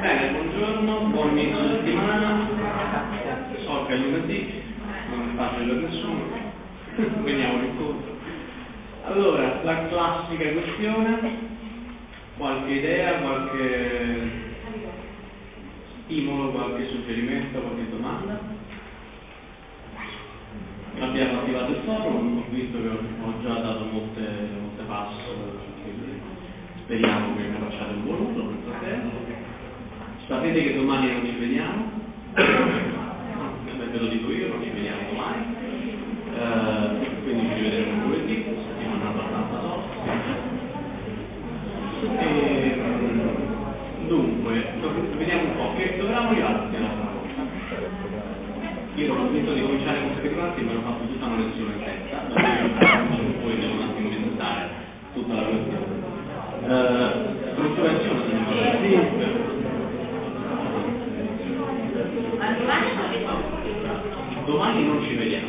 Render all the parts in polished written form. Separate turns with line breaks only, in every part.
Bene, buongiorno, buon inizio settimana. So che è lunedì, non è facile per nessuno, veniamo incontro. Allora, la classica questione, qualche idea, qualche stimolo, qualche suggerimento, qualche domanda? Abbiamo attivato il forum, ho visto che ho già dato molte pass, quindi speriamo che ne facciate un buon uso nel frattempo. Sapete che domani non ci vediamo, ve lo dico io, non ci vediamo domani, quindi ci rivedremo lunedì, settimana abbastanza soft. Dunque, vediamo un po', che dovevamo arrivare l'altra volta. Io ero convinto di cominciare con questi parti, ma ho fatto tutta una lezione in testa, poi devo un attimo visitare tutta la questione. Strutturazione, se non mi domani non ci vediamo.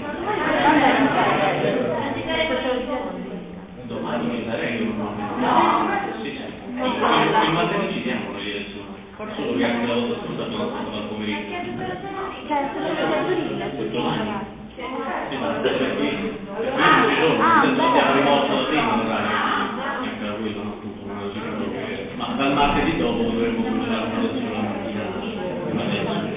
Domani ci sarei io normalmente. No. Sì. Il martedì ci siamo noi lezioni. Solo che anche la volta scorsa abbiamo fatto dal pomeriggio. Domani? Sì, ma abbiamo rimosso da prima l'orario. Anche da quello, no, appunto, non lo so. Ma dal martedì dopo dovremmo cominciare una lezione la mattina.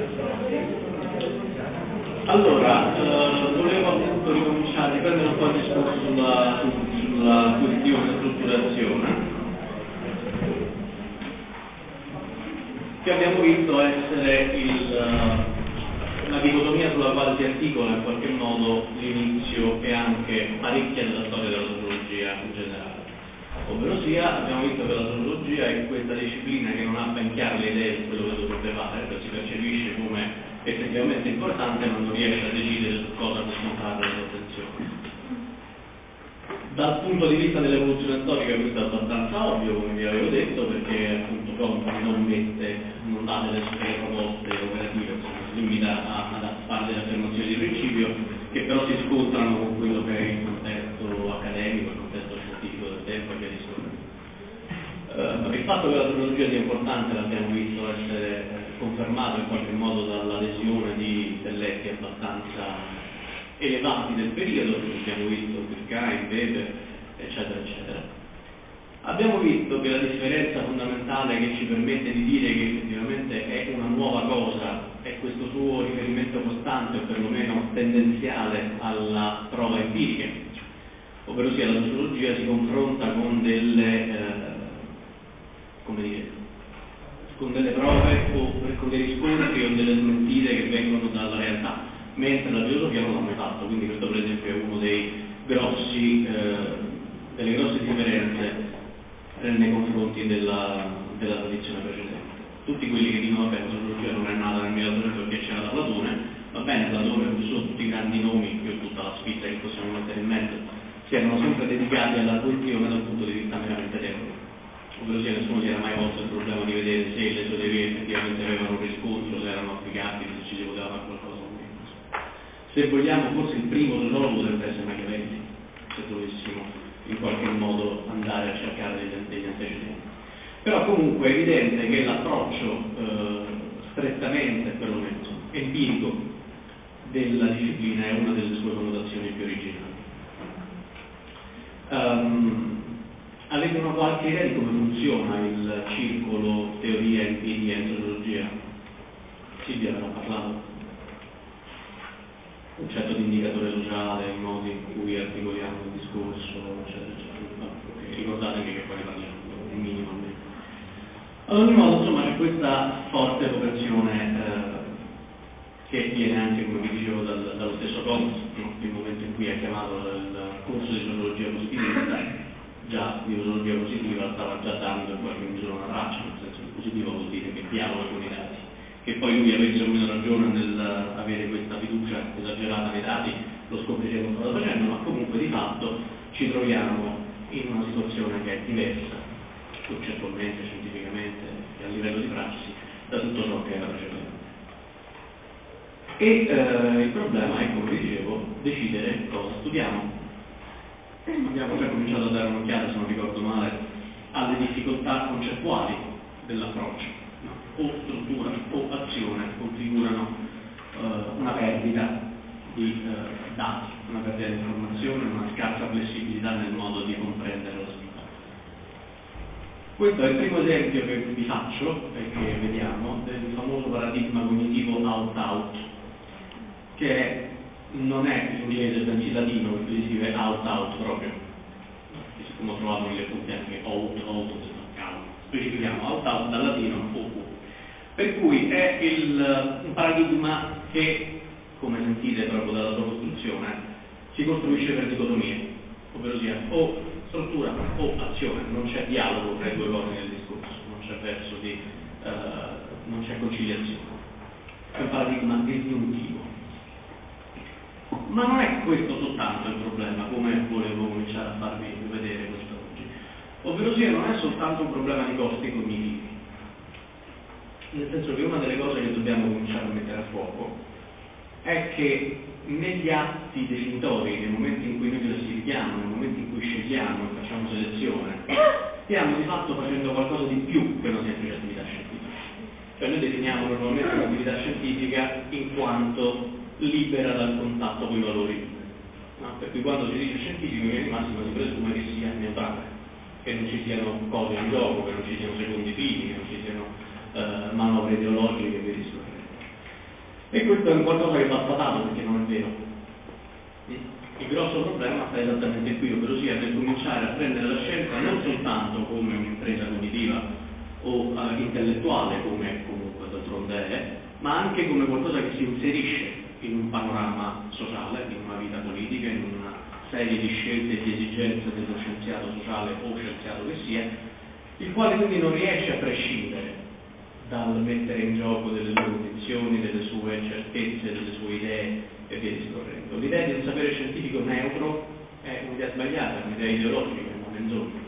Allora, volevo appunto ricominciare, riprendere un po' il discorso sulla questione strutturazione, che abbiamo visto essere la dicotomia sulla quale si articola in qualche modo l'inizio e anche parecchia della storia della sociologia in generale. Ovvero sia, abbiamo visto che la sociologia è questa disciplina che non ha ben chiare le idee su quello che dovrebbe fare, che si percepisce come effettivamente importante, ma non riesce a decidere su cosa concentrare la sua attenzione. Dal punto di vista dell'evoluzione storica questo è abbastanza ovvio, come vi avevo detto, perché appunto Comte non dà delle proposte operative, insomma, si limita a fare delle affermazioni di principio che però si scontrano con quello che è il contesto accademico, il contesto scientifico del tempo e via discorrendo. Il fatto che la sociologia sia importante l'abbiamo visto essere confermato in qualche modo dall'adesione di intelletti abbastanza elevati del periodo, che abbiamo visto Durkheim, Weber, eccetera, eccetera. Abbiamo visto che la differenza fondamentale che ci permette di dire che effettivamente è una nuova cosa è questo suo riferimento costante, o perlomeno tendenziale, alla prova empirica, ovvero sia la sociologia si confronta con con delle prove o con dei riscontri o delle smentite che vengono dalla realtà, mentre la filosofia non l'ha mai fatto, quindi questo per esempio è uno delle grosse differenze nei confronti della tradizione precedente. Tutti quelli che dicono che la sociologia non è nata nel 1800 perché c'era da Platone, va bene, Platone, Rousseau, tutti i grandi nomi, più tutta la Spizza che possiamo mettere in mezzo, si erano sempre dedicati alla questione dal punto di vista meramente teorico. Ovvero sia, nessuno si era mai posto il problema di vedere se le sue teorie effettivamente avevano un riscontro, se erano applicabili, se ci si poteva fare qualcosa o meno. Se vogliamo, forse il primo sociologo potrebbe essere Machiavelli, se dovessimo in qualche modo andare a cercare degli antecedenti. Però comunque è evidente che l'approccio strettamente, perlomeno empirico, della disciplina è una delle sue connotazioni più originali. Avete una qualche idea di come funziona il circolo teoria empirica in sociologia? Silvia ve ne ha parlato? Concetto di indicatore sociale, i modi in cui articoliamo il discorso, eccetera, eccetera. Ricordatevi che poi ne parliamo, un minimo almeno. Ad ogni modo, insomma, c'è questa forte propensione che viene anche, come vi dicevo, dallo stesso Comte, no? Il momento in cui ha chiamato il corso di sociologia positivista. Già di sociologia positiva stava già dando in qualche misura una traccia, nel senso che positivo vuol dire che dialoga con i dati. Che poi lui avesse o meno ragione nell'avere questa fiducia esagerata nei dati, lo scopriremo strada facendo, ma comunque di fatto ci troviamo in una situazione che è diversa, concettualmente, scientificamente e a livello di prassi, da tutto ciò che era precedente. E il problema è, come dicevo, decidere cosa studiamo. Abbiamo già cominciato a dare un'occhiata, se non ricordo male, alle difficoltà concettuali dell'approccio. no? O struttura o azione configurano una perdita di dati, una perdita di informazione, una scarsa flessibilità nel modo di comprendere la società. Questo è il primo esempio che vi faccio e che vediamo del famoso paradigma cognitivo out-out, che non è l'inglese bensì latino, perché si scrive out-out proprio, come ho trovato nelle punti anche out, specifichiamo out-out dal latino o. Per cui è un paradigma che, come sentite proprio dalla sua costruzione, si costruisce per dicotomie, ovvero sia o struttura o azione, non c'è dialogo tra i due cose nel discorso, non c'è verso di, non c'è conciliazione, è un paradigma disgiuntivo. Ma non è questo soltanto il problema, come volevo cominciare a farvi vedere quest'oggi, ovvero sia non è soltanto un problema di costi cognitivi, nel senso che una delle cose che dobbiamo cominciare a mettere a fuoco è che negli atti definitori, nei momenti in cui noi classifichiamo, nei momenti in cui scegliamo e facciamo selezione, stiamo di fatto facendo qualcosa di più che una semplice attività scientifica. Cioè noi definiamo normalmente un'attività scientifica in quanto libera dal contatto con i valori, no? Per cui quando si dice scientifico in linea di massima si presume che sia neutrale, che non ci siano cose in gioco, che non ci siano secondi fini, che non ci siano manovre ideologiche e via discorrendo. E questo è un qualcosa che va sfatato perché non è vero. Il grosso problema sta esattamente qui, ovvero sia nel cominciare a prendere la scienza non soltanto come un'impresa cognitiva o intellettuale, come comunque d'altronde è, ma anche come qualcosa che si inserisce in un panorama sociale, in una vita politica, in una serie di scelte e di esigenze dello scienziato sociale o scienziato che sia, il quale quindi non riesce a prescindere dal mettere in gioco delle sue convinzioni, delle sue certezze, delle sue idee e via discorrendo. L'idea di un sapere scientifico neutro è un'idea sbagliata, è un'idea ideologica, è una menzogna.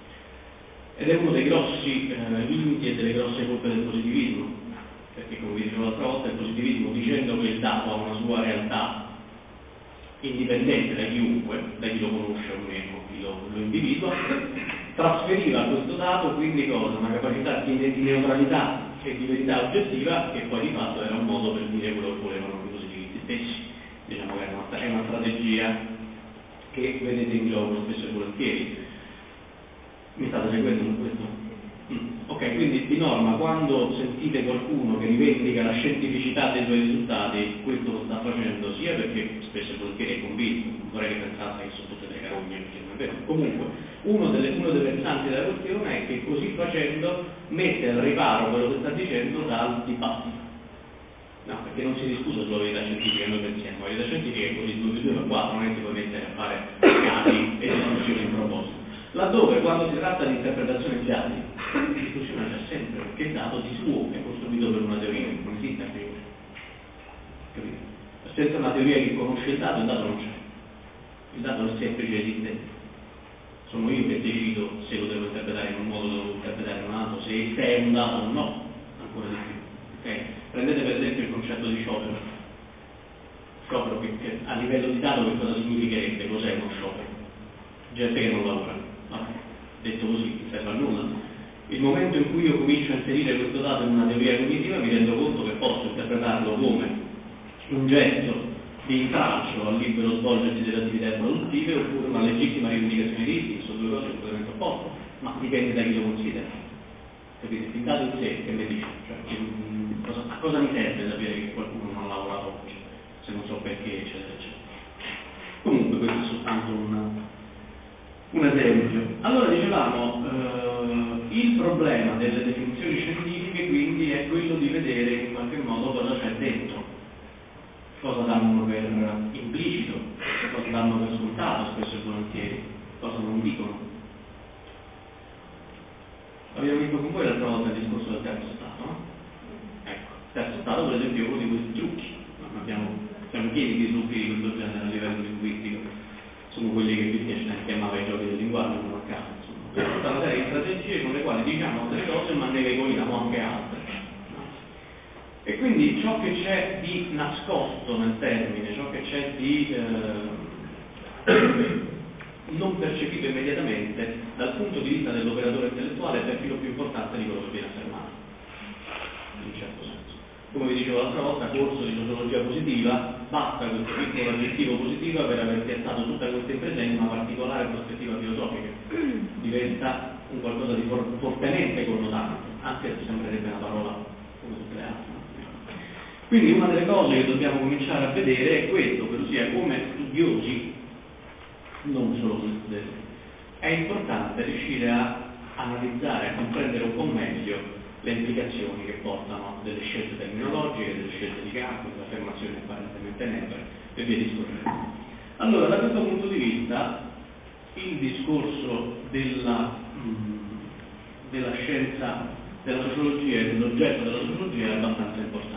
Ed è uno dei grossi limiti e delle grosse colpe del positivismo, perché come vi dicevo l'altra volta, il positivismo, dicendo che il dato ha una sua realtà indipendente da chiunque, da chi lo conosce o meno, chi lo individua, trasferiva a questo dato quindi cosa? Una capacità di neutralità e di verità oggettiva che poi di fatto era un modo per dire quello che volevano i positivisti stessi. Diciamo che è una strategia che vedete in gioco spesso e volentieri. Mi state seguendo su questo? Ok, quindi di norma quando sentite qualcuno che rivendica la scientificità dei suoi risultati, questo lo sta facendo sia perché spesso e volentieri è convinto, non vorrei che pensate che sono tutte delle carogne, perché non è vero. Comunque, uno dei versanti della questione è che così facendo mette al riparo quello che sta dicendo dal dibattito. No, perché non si discute sulla verità scientifica, noi pensiamo, la verità scientifica è così, 2 più 2 fa 4, non è che si può mettere a fare casi e discussioni in proposito. Laddove quando si tratta di interpretazione di dati, la discussione c'è sempre, perché il dato di suo è costruito per una teoria, non esiste a priori. Capito? Senza una teoria che conosce il dato non c'è. Il dato è semplice esistente. Sono io che decido se lo devo interpretare in un modo o lo devo interpretare in un altro, se è un dato o no, ancora di più. Okay? Prendete per esempio il concetto di sciopero. Sciopero che a livello di dato che cosa significherebbe? Cos'è uno sciopero? Gente che non lavora. Detto così, non serve a nulla. Il momento in cui io comincio a inserire questo dato in una teoria cognitiva mi rendo conto che posso interpretarlo come un gesto di intralcio al libero svolgersi delle attività produttive oppure una legittima rivendicazione di diritti, sono due cose completamente opposte, ma dipende da chi lo considera. Capite? Il dato in sé che mi dice, cioè, a cosa mi serve sapere che qualcuno non ha lavorato oggi, se non so perché, eccetera, eccetera. Comunque questo è soltanto un esempio. Allora dicevamo, il problema delle definizioni scientifiche quindi è quello di vedere in qualche modo cosa c'è dentro, cosa danno per implicito, cosa danno per scontato spesso e volentieri, cosa non dicono. Abbiamo visto con voi l'altra volta il discorso del terzo stato, no? Ecco, il terzo stato per esempio è uno di questi trucchi, siamo pieni di trucchi di questo genere a livello linguistico. Sono quelli che Wittgenstein chiamava i giochi del linguaggio, non a caso, insomma. È tutta una serie di strategie con le quali diciamo altre cose ma ne regoliamo anche altre. No? E quindi ciò che c'è di nascosto nel termine, ciò che c'è di non percepito immediatamente dal punto di vista dell'operatore intellettuale è perfino più importante di quello che viene affermato. come vi dicevo l'altra volta, corso di sociologia positiva, basta questo piccolo aggettivo positiva per aver piazzato tutta questa impresa in una particolare prospettiva filosofica, diventa un qualcosa di fortemente connotato, anche se sembrerebbe una parola come tutte le altre. Quindi una delle cose che dobbiamo cominciare a vedere è questo, ovvero sia come studiosi, non solo come studenti, è importante riuscire a analizzare, a comprendere un po' meglio le implicazioni che portano delle scelte terminologiche, delle scelte di campo, delle affermazioni apparentemente neutre e via discorrendo. Allora, da questo punto di vista, il discorso della scienza, della sociologia e dell'oggetto della sociologia è abbastanza importante.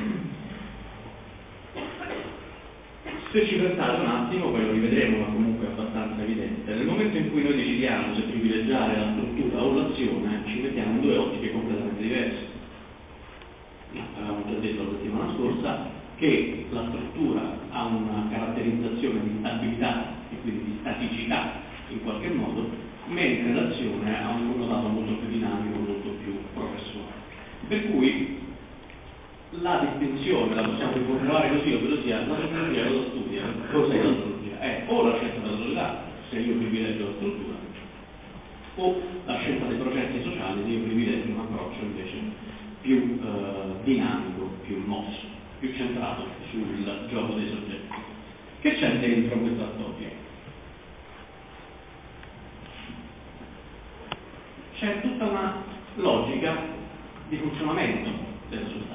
Se ci pensate un attimo, poi lo rivedremo, ma comunque è abbastanza evidente, nel momento in cui noi decidiamo se privilegiare la struttura o l'azione, ci mettiamo in due ottiche completamente diverse. Avevamo già detto la settimana scorsa che la struttura ha una caratterizzazione di stabilità e quindi di staticità in qualche modo, mentre l'azione ha un connotato molto più dinamico, molto più professionale. Per cui la distinzione la possiamo riformulare così, ovvero sia la sociologia cosa studia? Cos'è la sociologia? È o la scienza della società, se io privilegio la struttura, o la scienza dei processi sociali, se io privilegio un approccio invece più dinamico, più mosso, più centrato sul gioco dei soggetti. Che c'è dentro questa storia? C'è tutta una logica di funzionamento della società.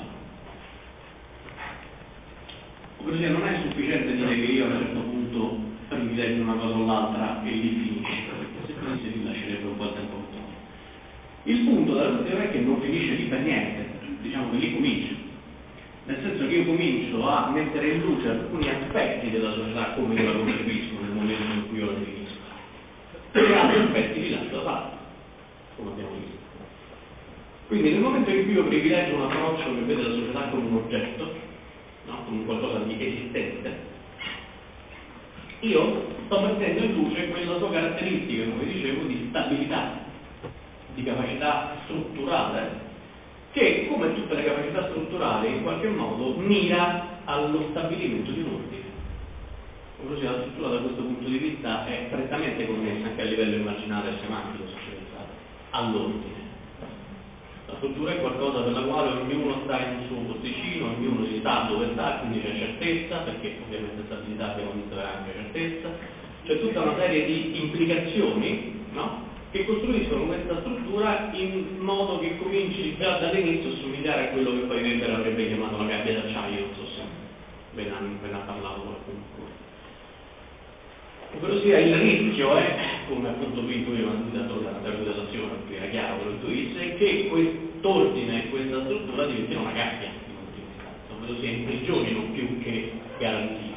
Ovvero sia, non è sufficiente dire che io a un certo punto privilegio una cosa o l'altra e lì finisce, perché se finisse lì lascerebbe un po' il tempo che trovo. Il punto della questione è che non finisce lì per niente, diciamo che lì comincia. Nel senso che io comincio a mettere in luce alcuni aspetti della società come io la concepisco nel momento in cui io la definisco. E altri aspetti li lascio da parte, come abbiamo visto. Quindi nel momento in cui io privilegio un approccio che vede la società come un oggetto, no? Come qualcosa di esistente, io sto mettendo in luce quella sua caratteristica, come dicevo, di stabilità, di capacità strutturale, che come tutte le capacità strutturali in qualche modo mira allo stabilimento di un ordine. Ovvero sia, la struttura da questo punto di vista è prettamente connessa anche a livello immaginale e semantico, se ci pensate, all'ordine. La struttura è qualcosa per la quale ognuno sta in un suo posticino, ognuno si sa dove sta, quindi c'è certezza, perché ovviamente stabilità abbiamo visto è anche certezza. C'è tutta una serie di implicazioni, no? Che costruiscono questa struttura in modo che cominci già dall'inizio a somigliare a quello che poi Weber avrebbe chiamato la gabbia d'acciaio, non so se ve ne ha parlato qualcuno. Ovvero sia, il rischio è, come appunto qui intuiva il datore della teoria dell'azione, perché era chiaro che lo intuisse, che quest'ordine e questa struttura diventino una gabbia, ovvero sia imprigionino più che garantire.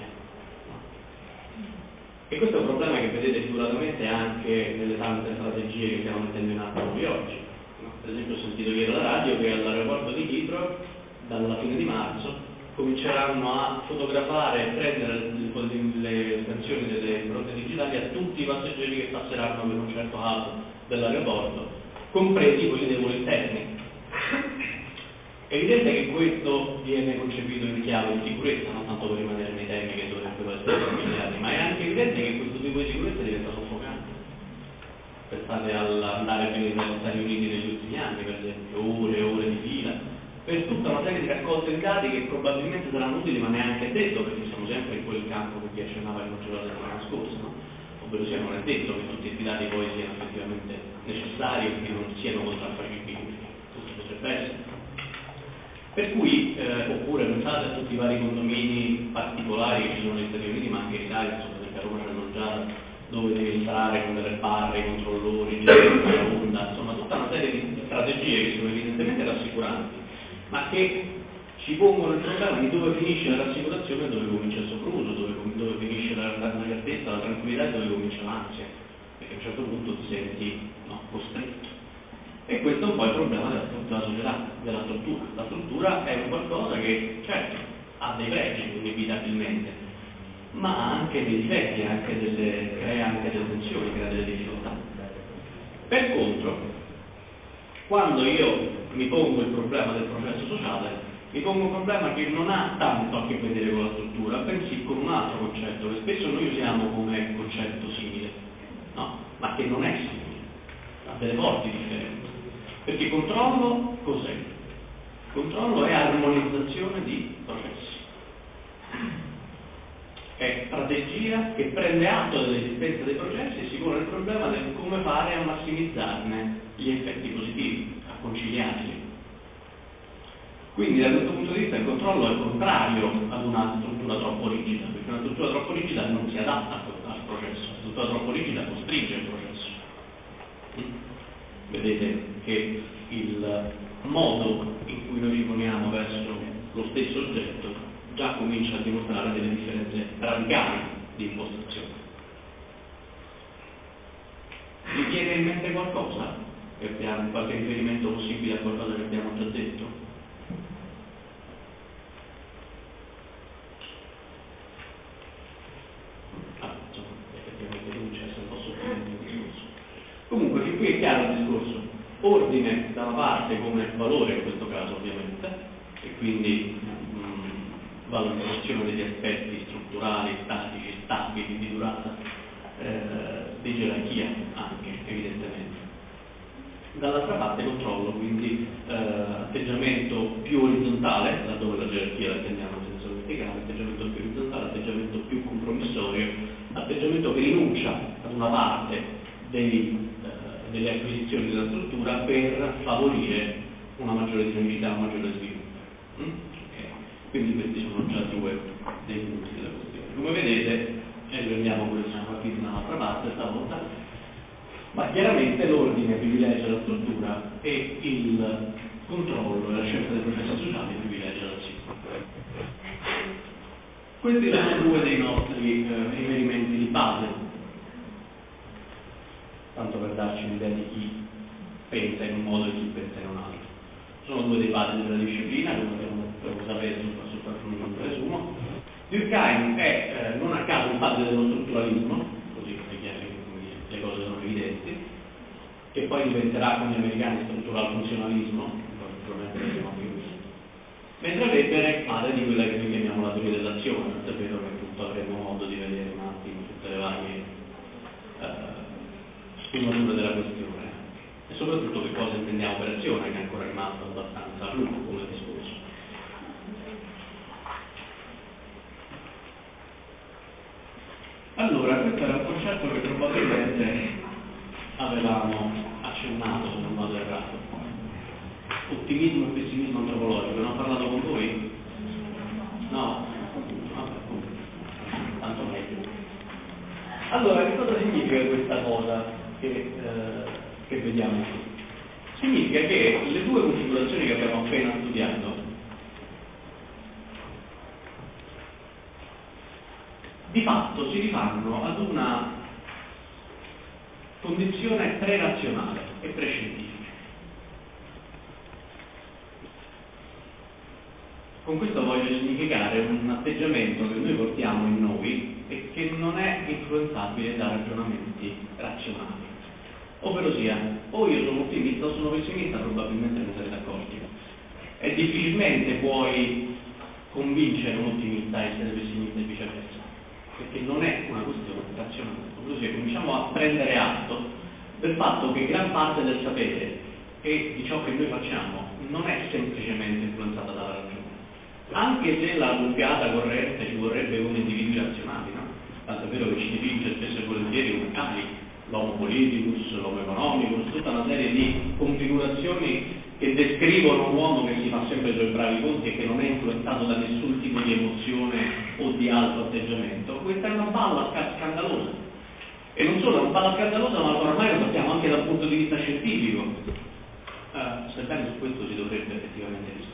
E questo è un problema che vedete sicuramente anche nelle tante strategie che stiamo mettendo in atto noi oggi. Per esempio ho sentito ieri alla radio che all'aeroporto di Heathrow, dalla fine di marzo, cominceranno a fotografare e prendere le scansioni delle impronte digitali a tutti i passeggeri che passeranno per un certo lato dell'aeroporto, compresi quelli dei voli interni. È evidente che questo viene concepito in chiave di sicurezza, non tanto per rimanere nei temi che dovrebbero essere familiari, ma è anche evidente che questo tipo di sicurezza diventa soffocante. Pensate all'andare a venire negli Stati Uniti negli ultimi anni, per esempio, ore e ore di fila, per tutta una serie di raccolte di dati che probabilmente saranno utili, ma neanche detto, perché siamo sempre in quel campo che vi accennava il Maggiore la settimana scorsa, no? Ovvero sia, non è detto che tutti questi dati poi siano effettivamente necessari e che non siano contraffacibili, tutto potrebbe essere. Per cui, oppure pensate a tutti i vari condomini particolari che ci sono negli Stati Uniti, ma anche in Italia, insomma, perché a Roma c'hanno già dove devi entrare con delle barre, i controllori, la onda, insomma tutta una serie di strategie che sono evidentemente rassicuranti, ma che ci pongono il problema di dove finisce la rassicurazione e dove comincia il sopruso, dove finisce la certezza, la tranquillità e dove comincia l'ansia, perché a un certo punto ti senti costretto. E questo è un po' il problema della società, della struttura. La struttura è un qualcosa che, certo, ha dei pregi, inevitabilmente, ma ha anche dei difetti, crea anche delle tensioni, crea delle difficoltà. Per contro, quando io mi pongo il problema del processo sociale, mi pongo un problema che non ha tanto a che vedere con la struttura, bensì con un altro concetto, che spesso noi usiamo come concetto simile, no? Ma che non è simile, ha delle forti differenze. Perché controllo cos'è? Controllo è armonizzazione di processi. È strategia che prende atto dell'esistenza dei processi e si pone il problema del come fare a massimizzarne gli effetti positivi, a conciliarli. Quindi da questo punto di vista il controllo è contrario ad una struttura troppo rigida, perché una struttura troppo rigida non si adatta al processo, una struttura troppo rigida costringe il processo. Vedete che il modo in cui noi ci poniamo verso lo stesso oggetto già comincia a dimostrare delle differenze radicali di impostazione. Vi viene in mente qualcosa? Qualche riferimento possibile a qualcosa che abbiamo già detto? Insomma, effettivamente comincia a essere un po' sottile il discorso. Comunque, fin qui è chiaro il discorso. Ordine da una parte come valore in questo caso ovviamente, e quindi valorizzazione degli aspetti strutturali, statici, stabili, di durata, di gerarchia anche, evidentemente. Dall'altra parte controllo, quindi atteggiamento più orizzontale, laddove la gerarchia la intendiamo in senso verticale, atteggiamento più orizzontale, atteggiamento più compromissorio, atteggiamento che rinuncia ad una parte delle acquisizioni della struttura per favorire una maggiore dinamicità, un maggiore sviluppo. Quindi questi sono già due dei punti della questione. Come vedete, e riprendiamo quello che siamo partiti da un'altra parte stavolta, ma chiaramente l'ordine privilegia la struttura e il controllo e la scelta dei processi sociali privilegia l'azione. Questi sono due dei nostri riferimenti di base, tanto per darci un'idea di chi pensa in un modo e chi pensa in un altro. Sono due dei padri della disciplina, come sapete, non presumo. Durkheim è non a caso un padre dello strutturalismo, così le cose sono evidenti, che poi diventerà con gli americani struttural funzionalismo, mentre Weber è padre di quella che noi chiamiamo la teoria dell'azione, è vero che appunto avremo modo di vedere un attimo tutte le varie sfumature della questione e soprattutto che cosa intendiamo per azione, che è ancora rimasto abbastanza lungo come discorso. Allora, questo era un concetto che probabilmente avevamo accennato, se non vado errato. Ottimismo e pessimismo antropologico, non ho parlato con voi? No? Vabbè, tanto meglio. Allora, che cosa significa questa cosa che vediamo qui? Significa che le due configurazioni che abbiamo appena studiato di fatto si rifanno ad una condizione pre-razionale e pre-scientifica. Con questo voglio significare un atteggiamento che noi portiamo in noi e che non è influenzabile da ragionamenti razionali. Ovvero sia, o io sono ottimista o sono pessimista, probabilmente non sarete accorti. E difficilmente puoi convincere un ottimista a essere pessimista e viceversa, perché non è una questione razionale. Ovvero sia, cominciamo a prendere atto del fatto che gran parte del sapere e di ciò che noi facciamo non è semplicemente influenzata dalla ragione. Anche se la gonfiata corrente ci vorrebbe come individui razionali, no? Tanto è vero che ci dipinge spesso e volentieri come tali, l'homo politicus, l'homo economicus, tutta una serie di configurazioni che descrivono un uomo che si fa sempre i suoi bravi conti e che non è influenzato da nessun tipo di emozione o di altro atteggiamento. Questa è una balla scandalosa. E non solo è una balla scandalosa, ma ormai lo sappiamo anche dal punto di vista scientifico. Sebbene su questo si dovrebbe effettivamente discutere.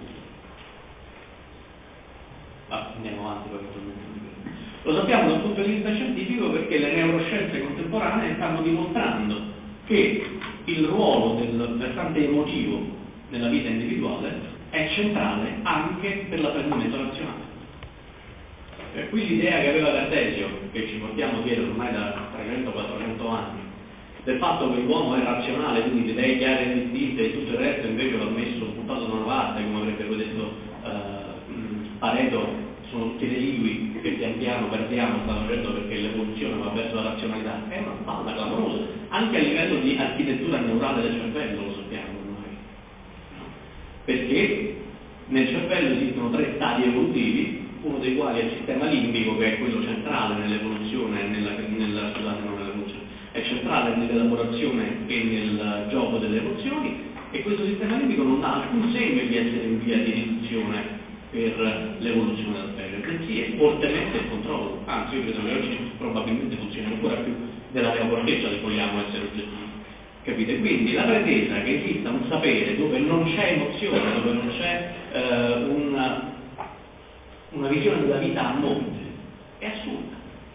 Andiamo avanti poi eventualmente. Lo sappiamo dal punto di vista scientifico perché le neuroscienze contemporanee stanno dimostrando che il ruolo del versante emotivo nella vita individuale è centrale anche per l'apprendimento razionale. Qui l'idea che aveva Cartesio, che ci portiamo dietro ormai da 300-400 anni, del fatto che l'uomo è razionale, quindi le idee chiare e distinte e tutto il resto invece va messo, buttato da una parte, come avrebbe detto Pareto sono tutti residui che pian piano perdiamo, stanno facendo perché l'evoluzione va verso la razionalità, è una spalla clamorosa, anche a livello di architettura neurale del cervello lo sappiamo ormai, no? Perché nel cervello esistono 3 stadi evolutivi, uno dei quali è il sistema limbico, che è quello centrale nell'evoluzione, è centrale nell'elaborazione e nel gioco delle emozioni, e questo sistema limbico non dà alcun segno di essere in via di riduzione per l'evoluzione della specie, bensì è fortemente il controllo, anzi io credo che oggi probabilmente funzioni ancora più della neocorteccia se vogliamo essere oggettivi, capite? Quindi la pretesa che esista un sapere dove non c'è emozione, dove non c'è una visione della vita a monte è assurda.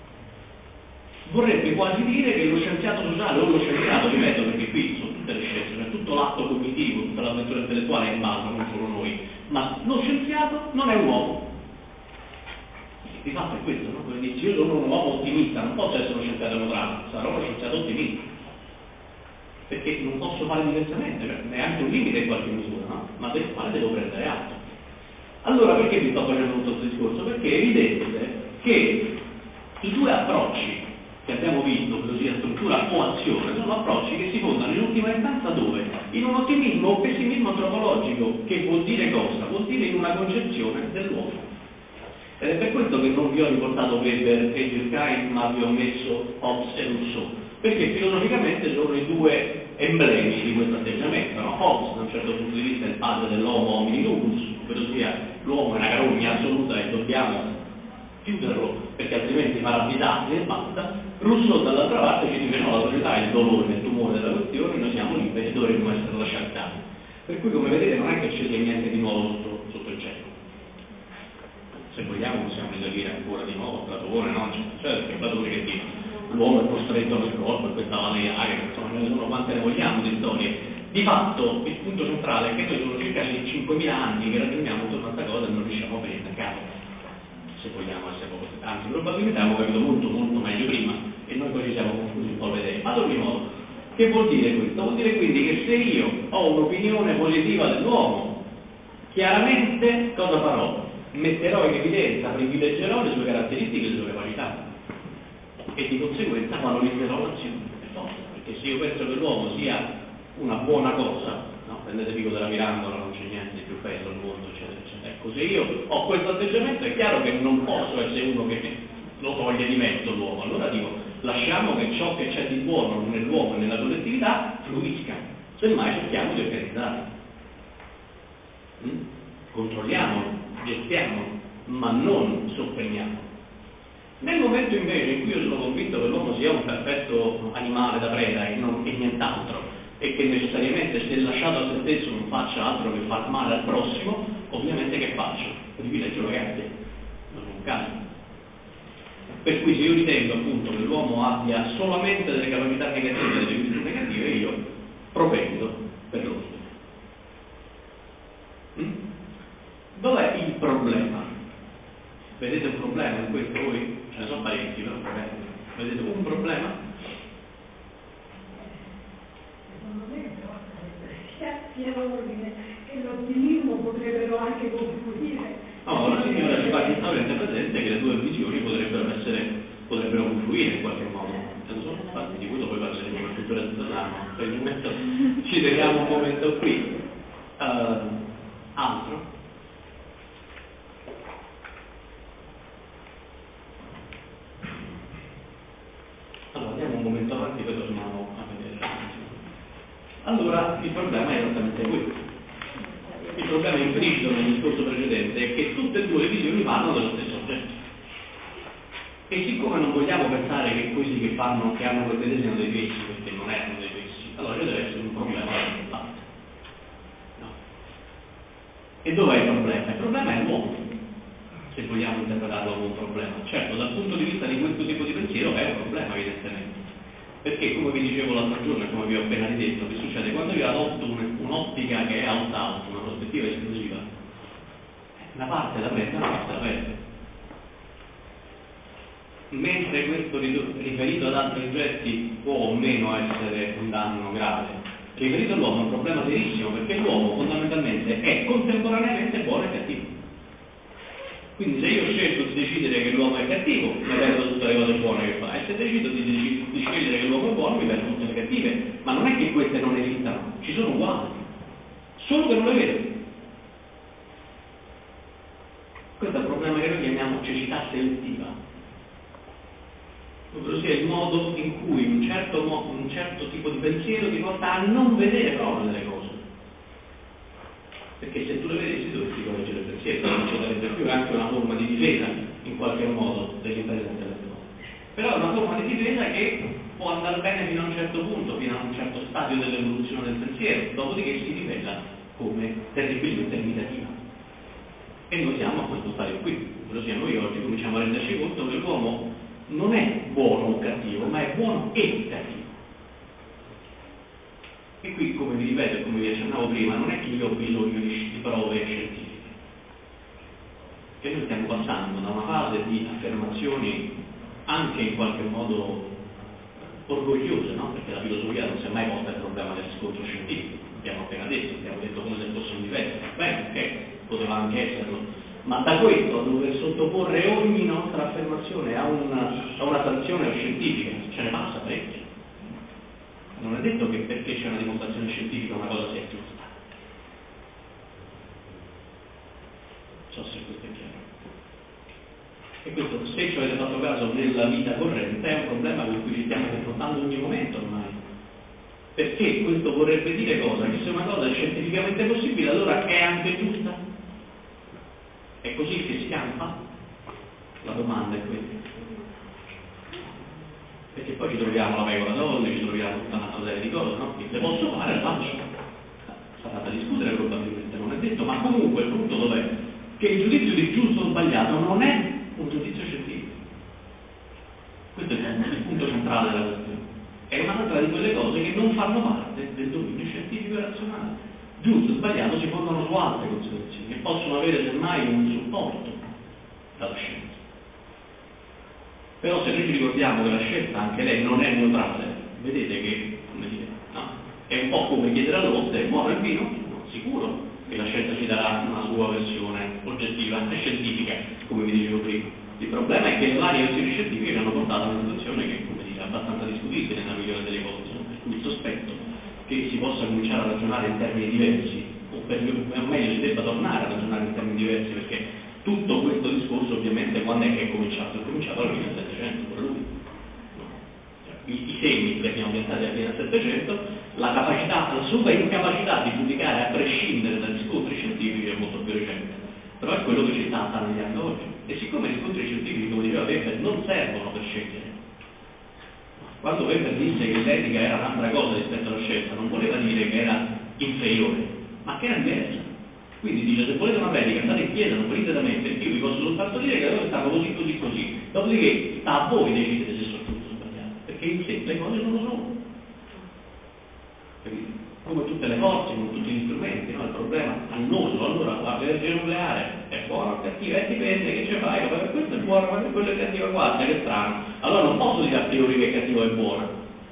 Vorrebbe quasi dire che lo scienziato sociale o lo scienziato, ripeto, perché qui sono tutte le scienze, cioè tutto l'atto cognitivo, tutta l'avventura intellettuale è in ballo, non solo noi, ma lo scienziato non è un uomo. Di fatto è questo, no? Come dici, io sono un uomo ottimista, non posso essere uno scienziato neutrale, sarò uno scienziato ottimista, perché non posso fare diversamente, cioè, è anche un limite in qualche misura, no? Ma del quale devo prendere atto. Allora perché vi sto facendo tutto questo discorso? Perché è evidente che i 2 approcci che abbiamo visto, così a struttura o azione, sono approcci che si fondano in ultima istanza dove? In un ottimismo o pessimismo antropologico, che vuol dire cosa? Vuol dire in una concezione dell'uomo. Ed è per questo che non vi ho riportato Weber e Durkheim, ma vi ho messo Hobbes e Rousseau, perché filosoficamente sono i 2 emblemi di questo atteggiamento, no? Hobbes da un certo punto di vista è il padre dell'homo homini lupus, ovvero sia l'uomo è una carogna assoluta e dobbiamo chiuderlo perché altrimenti farà disastri e basta. Rousseau dall'altra parte ci dice no, la società è il dolore, il tumore della questione, noi siamo liberi e dovremmo essere lasciati tali. Per cui come vedete non è che c'è niente di nuovo sotto il cielo. Se vogliamo possiamo risalire ancora di nuovo a Platone, no? Cioè perché Platone che dice l'uomo è costretto nel corpo e questa valea, insomma ce ne sono quante ne vogliamo di storie. Di fatto il punto centrale è che noi sono circa 5.000 anni che ragioniamo su questa cosa e non riusciamo a vedere capo. Se vogliamo essere poco, anzi probabilmente abbiamo capito molto meglio prima e noi poi ci siamo confusi un po' le idee. Ad ogni modo, che vuol dire questo? Vuol dire quindi che se io ho un'opinione positiva dell'uomo, chiaramente cosa farò? Metterò in evidenza, privilegerò le sue caratteristiche e le sue capacità e di conseguenza valorizzerò l'azione, perché se io penso che l'uomo sia una buona cosa, no? Prendete Pico della Mirandola, non c'è niente di più bello al mondo, eccetera, eccetera. Ecco, se io ho questo atteggiamento è chiaro che non posso essere uno che lo toglie di mezzo l'uomo, allora dico, lasciamo che ciò che c'è di buono nell'uomo e nella collettività fluisca, semmai cerchiamo di organizzarlo. Controlliamo, gestiamo, ma non sopprimiamo. Nel momento invece in cui io sono convinto che l'uomo sia un perfetto animale da preda e nient'altro, e che necessariamente se lasciato a se stesso non faccia altro che far male al prossimo, ovviamente che faccio? Privilegio la gabbia, non è un caso. Per cui se io ritengo appunto che l'uomo abbia solamente delle capacità negative e delle virtù negative, io propendo per l'ordine. Dov'è il problema? Vedete un problema in questo voi? Ce ne sono parecchi, però vedete un problema?
Secondo me però sia l'ordine che l'ottimismo potrebbero anche confluire.
No, la signora ci fa giustamente presente che le 2 visioni potrebbero confluire in qualche modo. Ce ne sono infatti di cui dopo parleremo per tutto il resto dell'anno. Per il momento ci teniamo un momento qui. Altro? Allora, andiamo un momento avanti, poi torniamo a vedere. Allora, il problema è esattamente questo. Il problema implicito nel discorso precedente è che tutte e 2 le visioni parlano dello stesso oggetto. E siccome non vogliamo pensare che questi che hanno queste idee siano dei pesci, perché non erano dei pesci, allora ci deve essere un problema da qualche parte. No. E dov'è il problema? Il problema è l'uomo, se vogliamo interpretarlo come un problema. Certo, dal punto di vista di questo tipo di pensiero è un problema, evidentemente. Perché, come vi dicevo l'altro giorno e come vi ho appena detto, che succede quando io adotto un'ottica che è out-out, una prospettiva esclusiva, una parte la prende, una parte la perde. Mentre questo riferito ad altri oggetti può o meno essere un danno grave, riferito all'uomo è un problema serissimo, perché l'uomo fondamentalmente è contemporaneamente buono e cattivo. Quindi se io scelgo di decidere che l'uomo è cattivo, mi perdo tutte le cose buone che fa, e se decido di scegliere che l'uomo è buono, mi perdo tutte le cattive. Ma non è che queste non esistano, ci sono uguali, solo che non le vedo. Questo è il problema che noi chiamiamo cecità selettiva, ovvero sia il modo in cui un certo tipo di pensiero ti porta a non vedere proprio delle cose. Perché se tu le vedi dovresti correggere il pensiero, non ci sarebbe più, è anche una forma di difesa in qualche modo dell'impresa intellettuale. Però è una forma di difesa che può andare bene fino a un certo punto, fino a un certo stadio dell'evoluzione del pensiero, dopodiché si rivela come terribilmente limitativa. E noi siamo a questo stadio qui, ossia noi oggi cominciamo a renderci conto che l'uomo non è buono o cattivo, ma è buono e cattivo. E qui, come vi ripeto e come vi accennavo prima, non è che io ho bisogno di prove scientifiche, che noi stiamo passando da una fase di affermazioni anche in qualche modo orgogliose, no? Perché la filosofia non si è mai posta il problema del riscontro scientifico, abbiamo appena detto come se fossero diverse, bene, ok, poteva anche esserlo, ma da questo a dover sottoporre ogni nostra affermazione a una sanzione scientifica, ce ne passa parecchio. Non è detto che perché c'è una dimostrazione scientifica una cosa sia giusta. Non so se questo è chiaro. E questo, se ci avete fatto caso nella vita corrente, è un problema con cui ci stiamo confrontando ogni momento ormai. Perché questo vorrebbe dire cosa? Che se una cosa è scientificamente possibile, allora è anche giusta? È così che si campa? La domanda è questa. Perché poi ci troviamo la pecora d'olio, ci troviamo tutta una serie di cose, no? Che se posso fare, le faccio. Sarà da discutere probabilmente, non è detto, ma comunque il punto dov'è? Che il giudizio di giusto o sbagliato non è un giudizio scientifico. Questo è il punto centrale della questione. È un'altra di quelle cose che non fanno parte del dominio scientifico e razionale. Giusto o sbagliato si fondano su altre considerazioni, che possono avere semmai un supporto dalla scienza. Però se noi ci ricordiamo che la scienza anche lei non è neutrale, vedete che, come dire, no, è un po' come chiedere all'oste, è buono il vino? No, sicuro che la scienza ci darà una sua versione oggettiva e scientifica, come vi dicevo prima. Il problema è che le varie versioni scientifiche ci hanno portato a una situazione che, come dire, è abbastanza discutibile nella migliore delle ipotesi, per cui il sospetto che si possa cominciare a ragionare in termini diversi, o meglio si debba tornare a ragionare in termini diversi, perché tutto questo discorso ovviamente quando è che è cominciato? È cominciato alla fine del Settecento, per lui. I temi che abbiamo piantato alla fine del Settecento, l'assoluta incapacità di giudicare a prescindere dai riscontri scientifici è molto più recente. Però è quello che ci sta analizzando oggi. E siccome i riscontri scientifici, come diceva Weber, non servono per scegliere. Quando Weber disse che l'etica era un'altra cosa rispetto alla scienza, non voleva dire che era inferiore, ma che era diversa. Quindi dice, se volete una predica andate in chiesa, non venite da me, perché io vi posso soltanto dire che le cose stanno così. Dopodiché sta a voi decidere se sono giusto o sbagliato, perché in sé le cose non lo sono. Capite? Come tutte le forze, come tutti gli strumenti, no? Il problema annoso, allora l'energia nucleare è buona o cattiva, dipende che ce fai, ma per questo è buono, ma per quello è cattivo, guarda che strano. Allora non posso dire a priori che è cattivo è buona.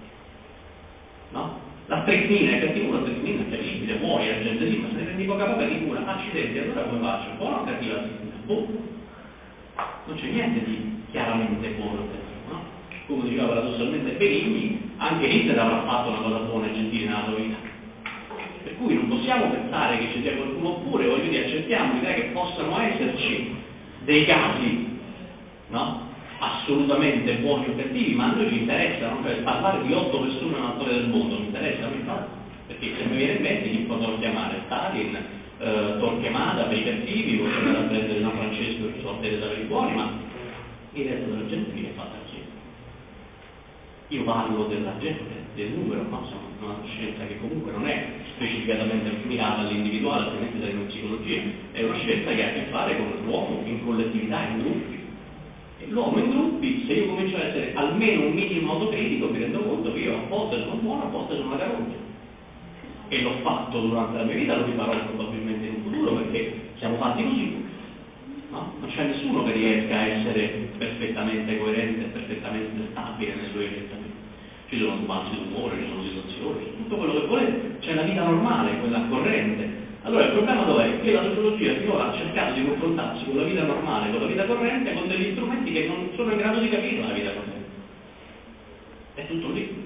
No? La strecnina è cattiva, la strecnina è terribile, muore la gente, sì, ma se ne rendi poca di cura, accidenti, allora come faccio? Buona o cattiva la strecnina? Boh. Non c'è niente di chiaramente buono o cattivo, no? Come diceva paradossalmente Benigni, anche Hitler avrà fatto una cosa buona e gentile nella sua vita. Per cui non possiamo pensare che ci sia qualcuno, oppure voglio dire, accettiamo l'idea che possano esserci dei casi, no? Assolutamente buoni o cattivi, ma a noi ci interessa, no? Cioè, parlare di 8 persone alla storia del mondo mi interessa, a me no, perché se mi viene in mente chi potrò chiamare Stalin, Torquemada per i cattivi, posso andare a prendere San Francesco e Sor Teresa per i buoni, ma il resto della gente viene fatta così. Io parlo della gente, del numero, no? Sono una scienza che comunque non è specificatamente mirata all'individuale, altrimenti saremo in psicologia, è una scienza che ha a che fare con l'uomo in collettività, in gruppi. E l'uomo in gruppi, se io comincio a essere almeno un minimo autocritico, mi rendo conto che io a volte sono buono, a volte sono una carogna. E l'ho fatto durante la mia vita, lo rifarò probabilmente in futuro, perché siamo fatti così. No? Non c'è nessuno che riesca a essere perfettamente coerente, perfettamente stabile nei suoi orientamenti. Ci sono sbalzi d'umore, ci sono situazioni, tutto quello che volete, c'è la vita normale, quella corrente. Allora il problema dov'è? Che la sociologia finora ha cercato di confrontarsi con con la vita normale, con la vita corrente, con degli strumenti che non sono in grado di capire la vita corrente. È tutto lì.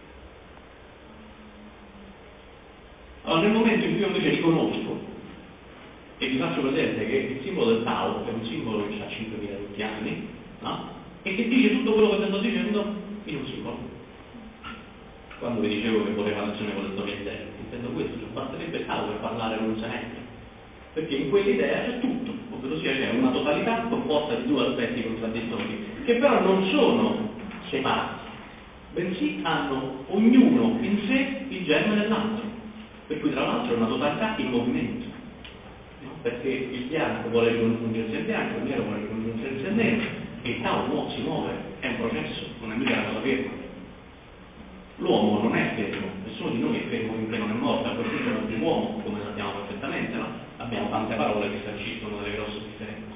Allora, nel momento in cui io invece riconosco e vi faccio presente che il simbolo del Tao è un simbolo che ha 5.000 anni, no? E che dice tutto quello che vi sto dicendo in un simbolo. Quando vi dicevo che vorrei fare lezione con le storie interne, intendo questo, cioè basterebbe il Tao per parlare con un sanetto, perché in quell'idea c'è tutto, ovvero sia c'è una totalità composta di due aspetti contraddittori, che però non sono separati, bensì hanno ognuno in sé il germe dell'altro, per cui tra l'altro è una totalità in movimento, no? Perché il bianco vuole ricongiungersi al bianco, il nero vuole ricongiungersi al nero, e il Tao si muove, è un processo, non è mica una cosa ferma. L'uomo non è fermo, nessuno di noi è fermo finché non è morto, a quel punto non è più uomo, come sappiamo perfettamente, no? Abbiamo tante parole che sanciscono delle grosse differenze.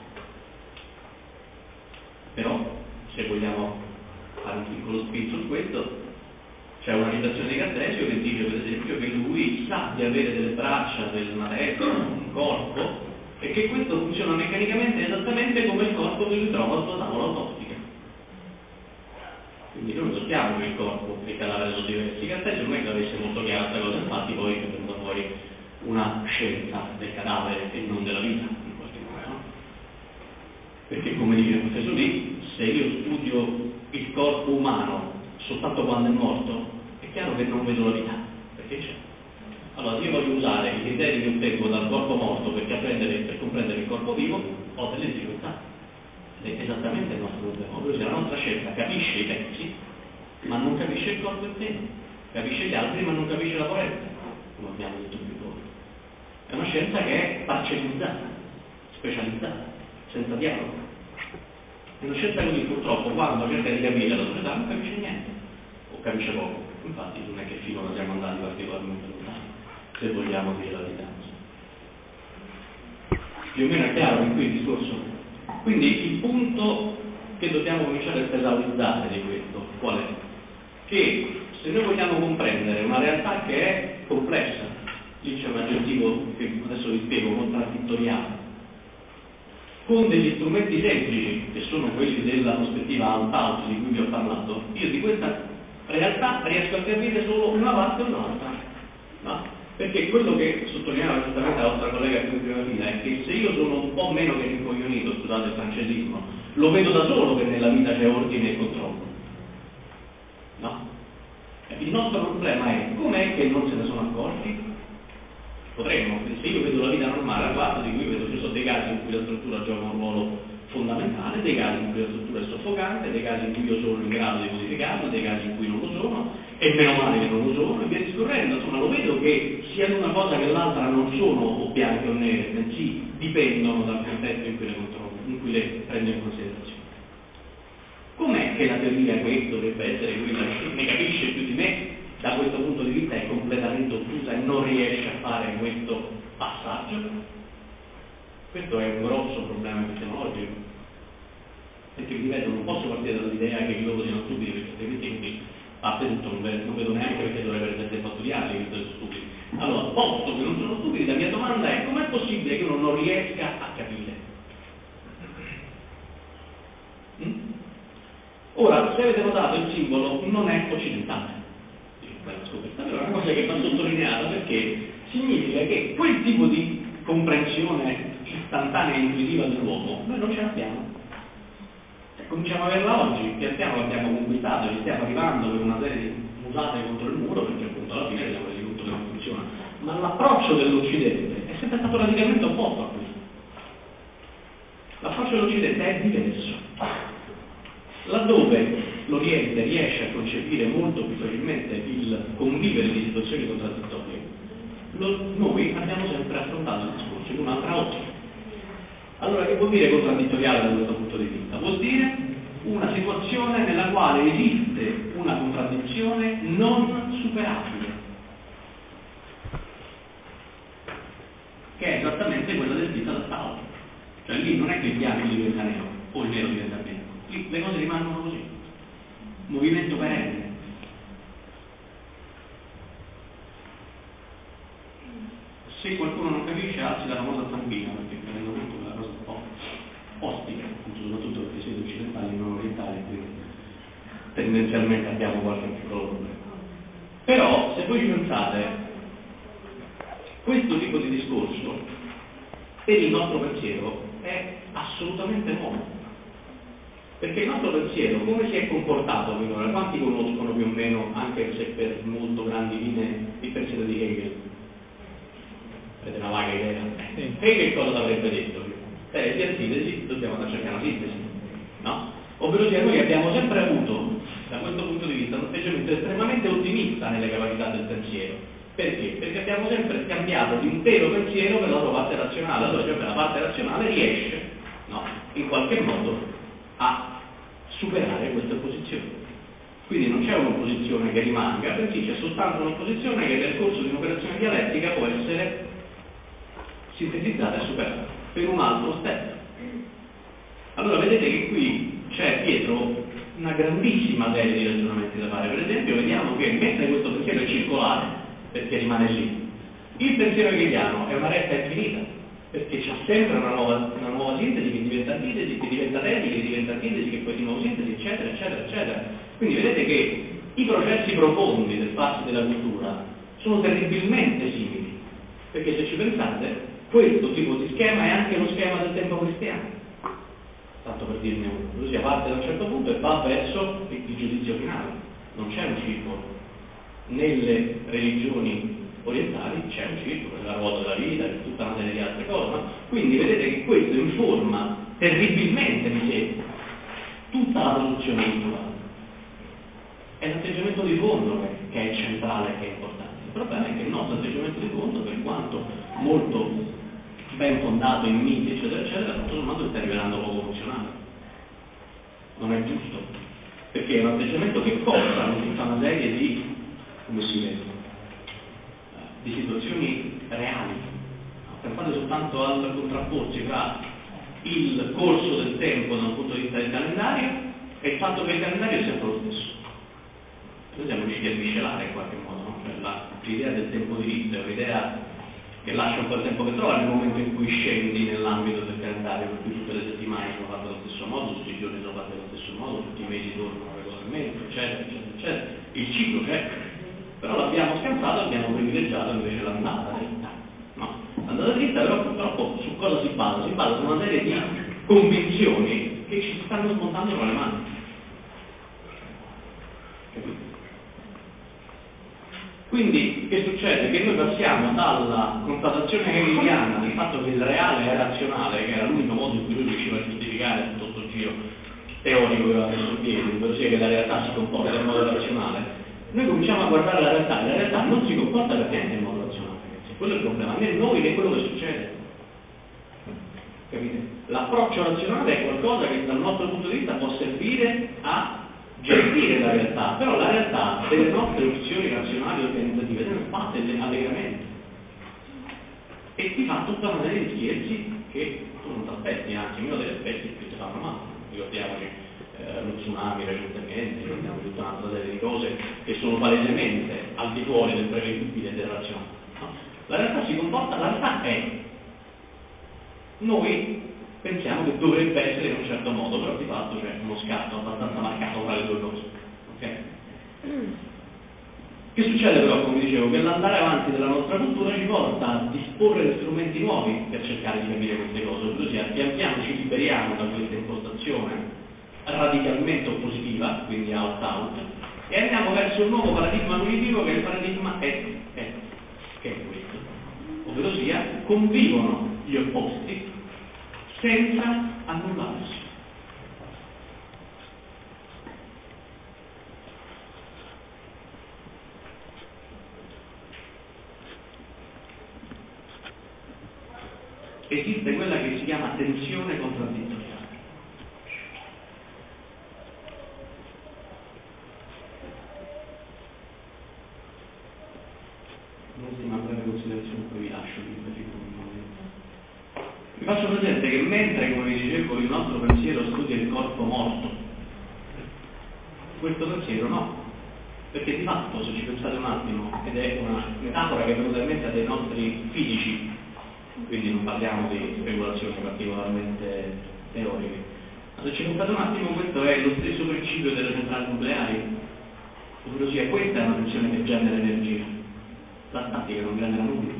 Però, se vogliamo fare un piccolo spin su questo, c'è una citazione di Cartesio che dice per esempio che lui sa di avere delle braccia, una testa, un corpo, e che questo funziona meccanicamente esattamente come il corpo che lui trova sulla tavola autoptica. Quindi noi sappiamo che il corpo e i cadaveri sono diversi. Cartesio non è che avesse molto chiara questa cosa, infatti poi è venuta fuori una scienza del cadavere e non della vita, in qualche modo, no? Perché come dice il professor lì, se io studio il corpo umano soltanto quando è morto, è chiaro che non vedo la vita, perché c'è. Allora, se io voglio usare i criteri che ottengo dal corpo morto per comprendere il corpo vivo, ho delle difficoltà. Ed è esattamente il nostro problema, ovvero se la nostra scienza capisce i pezzi, ma non capisce il corpo intero, capisce gli altri ma non capisce la coerenza, come abbiamo detto più volte. È una scienza che è parcellizzata, specializzata, senza dialogo. È una scienza così, purtroppo, quando cerca di capire la società non capisce niente, o capisce poco. Infatti non è che finora siamo andati particolarmente lontani, se vogliamo dire la verità. Più o meno è chiaro in qui il discorso. Quindi il punto che dobbiamo cominciare a esautorizzare di questo, qual è? Che se noi vogliamo comprendere una realtà che è complessa, lì c'è un aggettivo che adesso vi spiego, contraddittoriale, con degli strumenti semplici, che sono quelli della prospettiva alt-out di cui vi ho parlato, io di questa realtà riesco a capire solo una parte o un'altra, no? Perché quello che sottolineava giustamente la vostra collega qui in prima fila è che se io sono un po' meno che rincoglionito, scusate il francesismo, lo vedo da solo che nella vita c'è ordine e controllo, no? Il nostro problema è com'è che non se ne sono accorti? Potremmo, se io vedo la vita normale a parte di cui vedo ci sono dei casi in cui la struttura gioca un ruolo fondamentale, dei casi in cui la struttura è soffocante, dei casi in cui io sono in grado di modificarla, dei casi in cui non lo sono, e meno male che non lo sono, e via discorrendo. Insomma, lo vedo che sia l'una cosa che l'altra non sono o bianche o nere, bensì dipendono dal contesto in cui le controllo, in cui le prendo in considerazione. Com'è che la teoria che dovrebbe essere quella che ne capisce più di me, da questo punto di vista è completamente ottusa e non riesce a fare questo passaggio? Questo è un grosso problema epistemologico, perché ripeto, non posso partire dall'idea che loro siano stupidi, perché altrimenti parte tutto, non vedo neanche perché dovrebbero essere fattoriali che sono stupidi. Allora, posto che non sono stupidi, la mia domanda è: com'è possibile che uno non riesca a capire? Ora, se avete notato, il simbolo non è occidentale. Bella scoperta, però è una cosa che va sottolineata, perché significa che quel tipo di comprensione istantanea e intuitiva dell'uomo noi non ce l'abbiamo. Cominciamo a averla oggi, pian piano l'abbiamo conquistato, ci stiamo arrivando per una serie di musate contro il muro, perché appunto alla fine abbiamo resi conto che non funziona. Ma l'approccio dell'Occidente è sempre stato radicalmente opposto a questo. L'approccio dell'Occidente è diverso. Laddove l'Oriente riesce a concepire molto più facilmente il convivere di situazioni contraddittorie, noi abbiamo sempre affrontato il discorso in un'altra ottica. Allora, che vuol dire contraddittoriale da questo punto di vista? Vuol dire una situazione nella quale esiste una contraddizione non superabile, che è esattamente quella descritta da Tao. Cioè lì non è che il bianco diventa nero o il nero diventa bianco, lì le cose rimangono così, movimento perenne. Se qualcuno non capisce, alzi la famosa zampina, perché mi rendo conto che la cosa è un po' tendenzialmente abbiamo qualche piccolo problema. Però, se voi ci pensate, questo tipo di discorso per il nostro pensiero è assolutamente nuovo. Perché il nostro pensiero, come si è comportato finora? Quanti conoscono più o meno, anche se per molto grandi linee, il pensiero di Hegel? Avete una vaga idea? Sì. Hegel cosa avrebbe detto? Di antitesi dobbiamo andare a cercare una sintesi, no? Ovvero sia, noi abbiamo sempre avuto, da questo punto di vista, un atteggiamento estremamente ottimista nelle capacità del pensiero. Perché? Perché abbiamo sempre scambiato l'intero pensiero per la sua parte razionale. Allora, cioè, la parte razionale riesce, no? In qualche modo a superare queste opposizioni. Quindi non c'è un'opposizione che rimanga, bensì c'è soltanto un'opposizione che nel corso di un'operazione dialettica può essere sintetizzata e superata per un altro step. Allora vedete che qui c'è dietro una grandissima serie di ragionamenti da fare. Per esempio vediamo che mentre questo pensiero è circolare, perché rimane lì, il pensiero hegeliano è una retta infinita, perché c'è sempre una nuova sintesi che diventa antitesi, che diventa tesi, che diventa antitesi, che poi di nuovo sintesi, eccetera, eccetera, eccetera. Quindi vedete che i processi profondi del farsi della cultura sono terribilmente simili, perché se ci pensate, questo tipo di schema è anche lo schema del tempo cristiano. Tanto per dirne uno, lui si parte da un certo punto e va verso il giudizio finale. Non c'è un circolo. Nelle religioni orientali c'è un circolo, la ruota della vita e tutta una serie di altre cose, no? Quindi vedete che questo informa terribilmente, mi sembra, tutta la produzione culturale. È l'atteggiamento di fondo che è centrale e che è importante. Il problema è che il nostro atteggiamento di fondo, per quanto molto ben fondato in miti, eccetera, eccetera, tutto sommato sta rivelando poco funzionale. Non è giusto, perché è un atteggiamento che costa tutta una serie di, come si vede, di situazioni reali. Pensate soltanto al contrapporsi tra il corso del tempo da un punto di vista del calendario e il fatto che il calendario è sempre lo stesso. Noi siamo riusciti a miscelare in qualche modo, no? Cioè l'idea del tempo di vita è un'idea che lascia un po' il tempo che trova nel momento in cui scendi nell'ambito del calendario, per cui tutte le settimane sono fatte allo stesso modo, tutti i giorni sono fatti allo stesso modo, tutti i mesi tornano regolarmente, eccetera, eccetera, eccetera. Il ciclo c'è, però l'abbiamo scansato e abbiamo privilegiato invece l'andata dritta. No? L'andata dritta però purtroppo su cosa si basa? Si basa su una serie di convinzioni che ci stanno smontando tra le mani. Capito? Quindi che succede? Che noi passiamo dalla constatazione hegeliana del fatto che il reale è razionale, che era l'unico modo in cui lui riusciva a giustificare tutto questo giro teorico che aveva messo in piedi, ovvero sia che la realtà si comporta in modo razionale. Noi cominciamo a guardare la realtà e la realtà non si comporta per niente in modo razionale, ragazzi. Quello è il problema, né noi né quello che succede. Capite? L'approccio razionale è qualcosa che dal nostro punto di vista può servire a gestire la realtà, però la realtà delle nostre opzioni razionali organizzative sono fatte allegramente e ti fa tutta una serie di scherzi che tu non ti aspetti, anzi meno degli aspetti più ti fanno male. Ricordiamoci lo tsunami recentemente, ricordiamo tutta un'altra serie di cose che sono palesemente al di fuori del prevedibile e del razionale, no? La realtà si comporta, la realtà è, noi pensiamo che dovrebbe essere in un certo modo, però di fatto c'è uno scatto abbastanza marcato tra le due cose. Okay? Che succede però, come dicevo, che l'andare avanti della nostra cultura ci porta a disporre di strumenti nuovi per cercare di capire queste cose, ossia pian piano ci liberiamo da questa impostazione radicalmente oppositiva, quindi out-out, e andiamo verso un nuovo paradigma cognitivo che è il paradigma etico, che è questo, ovvero sia convivono gli opposti senza annullarsi. Esiste quella che si chiama tensione contraddittoriale. Un'ultima breve considerazione, poi vi lascio vi faccio presente che mentre, come vi dicevo, il nostro pensiero studia il corpo morto, questo pensiero no, perché di fatto, se ci pensate un attimo, ed è una metafora che è venuta in mente a dei nostri fisici, quindi non parliamo di speculazioni particolarmente teoriche, Se ci pensate un attimo, questo è lo stesso principio delle centrali nucleari, ovvero sia questa è una tensione che genera energia, la statica non genera nulla,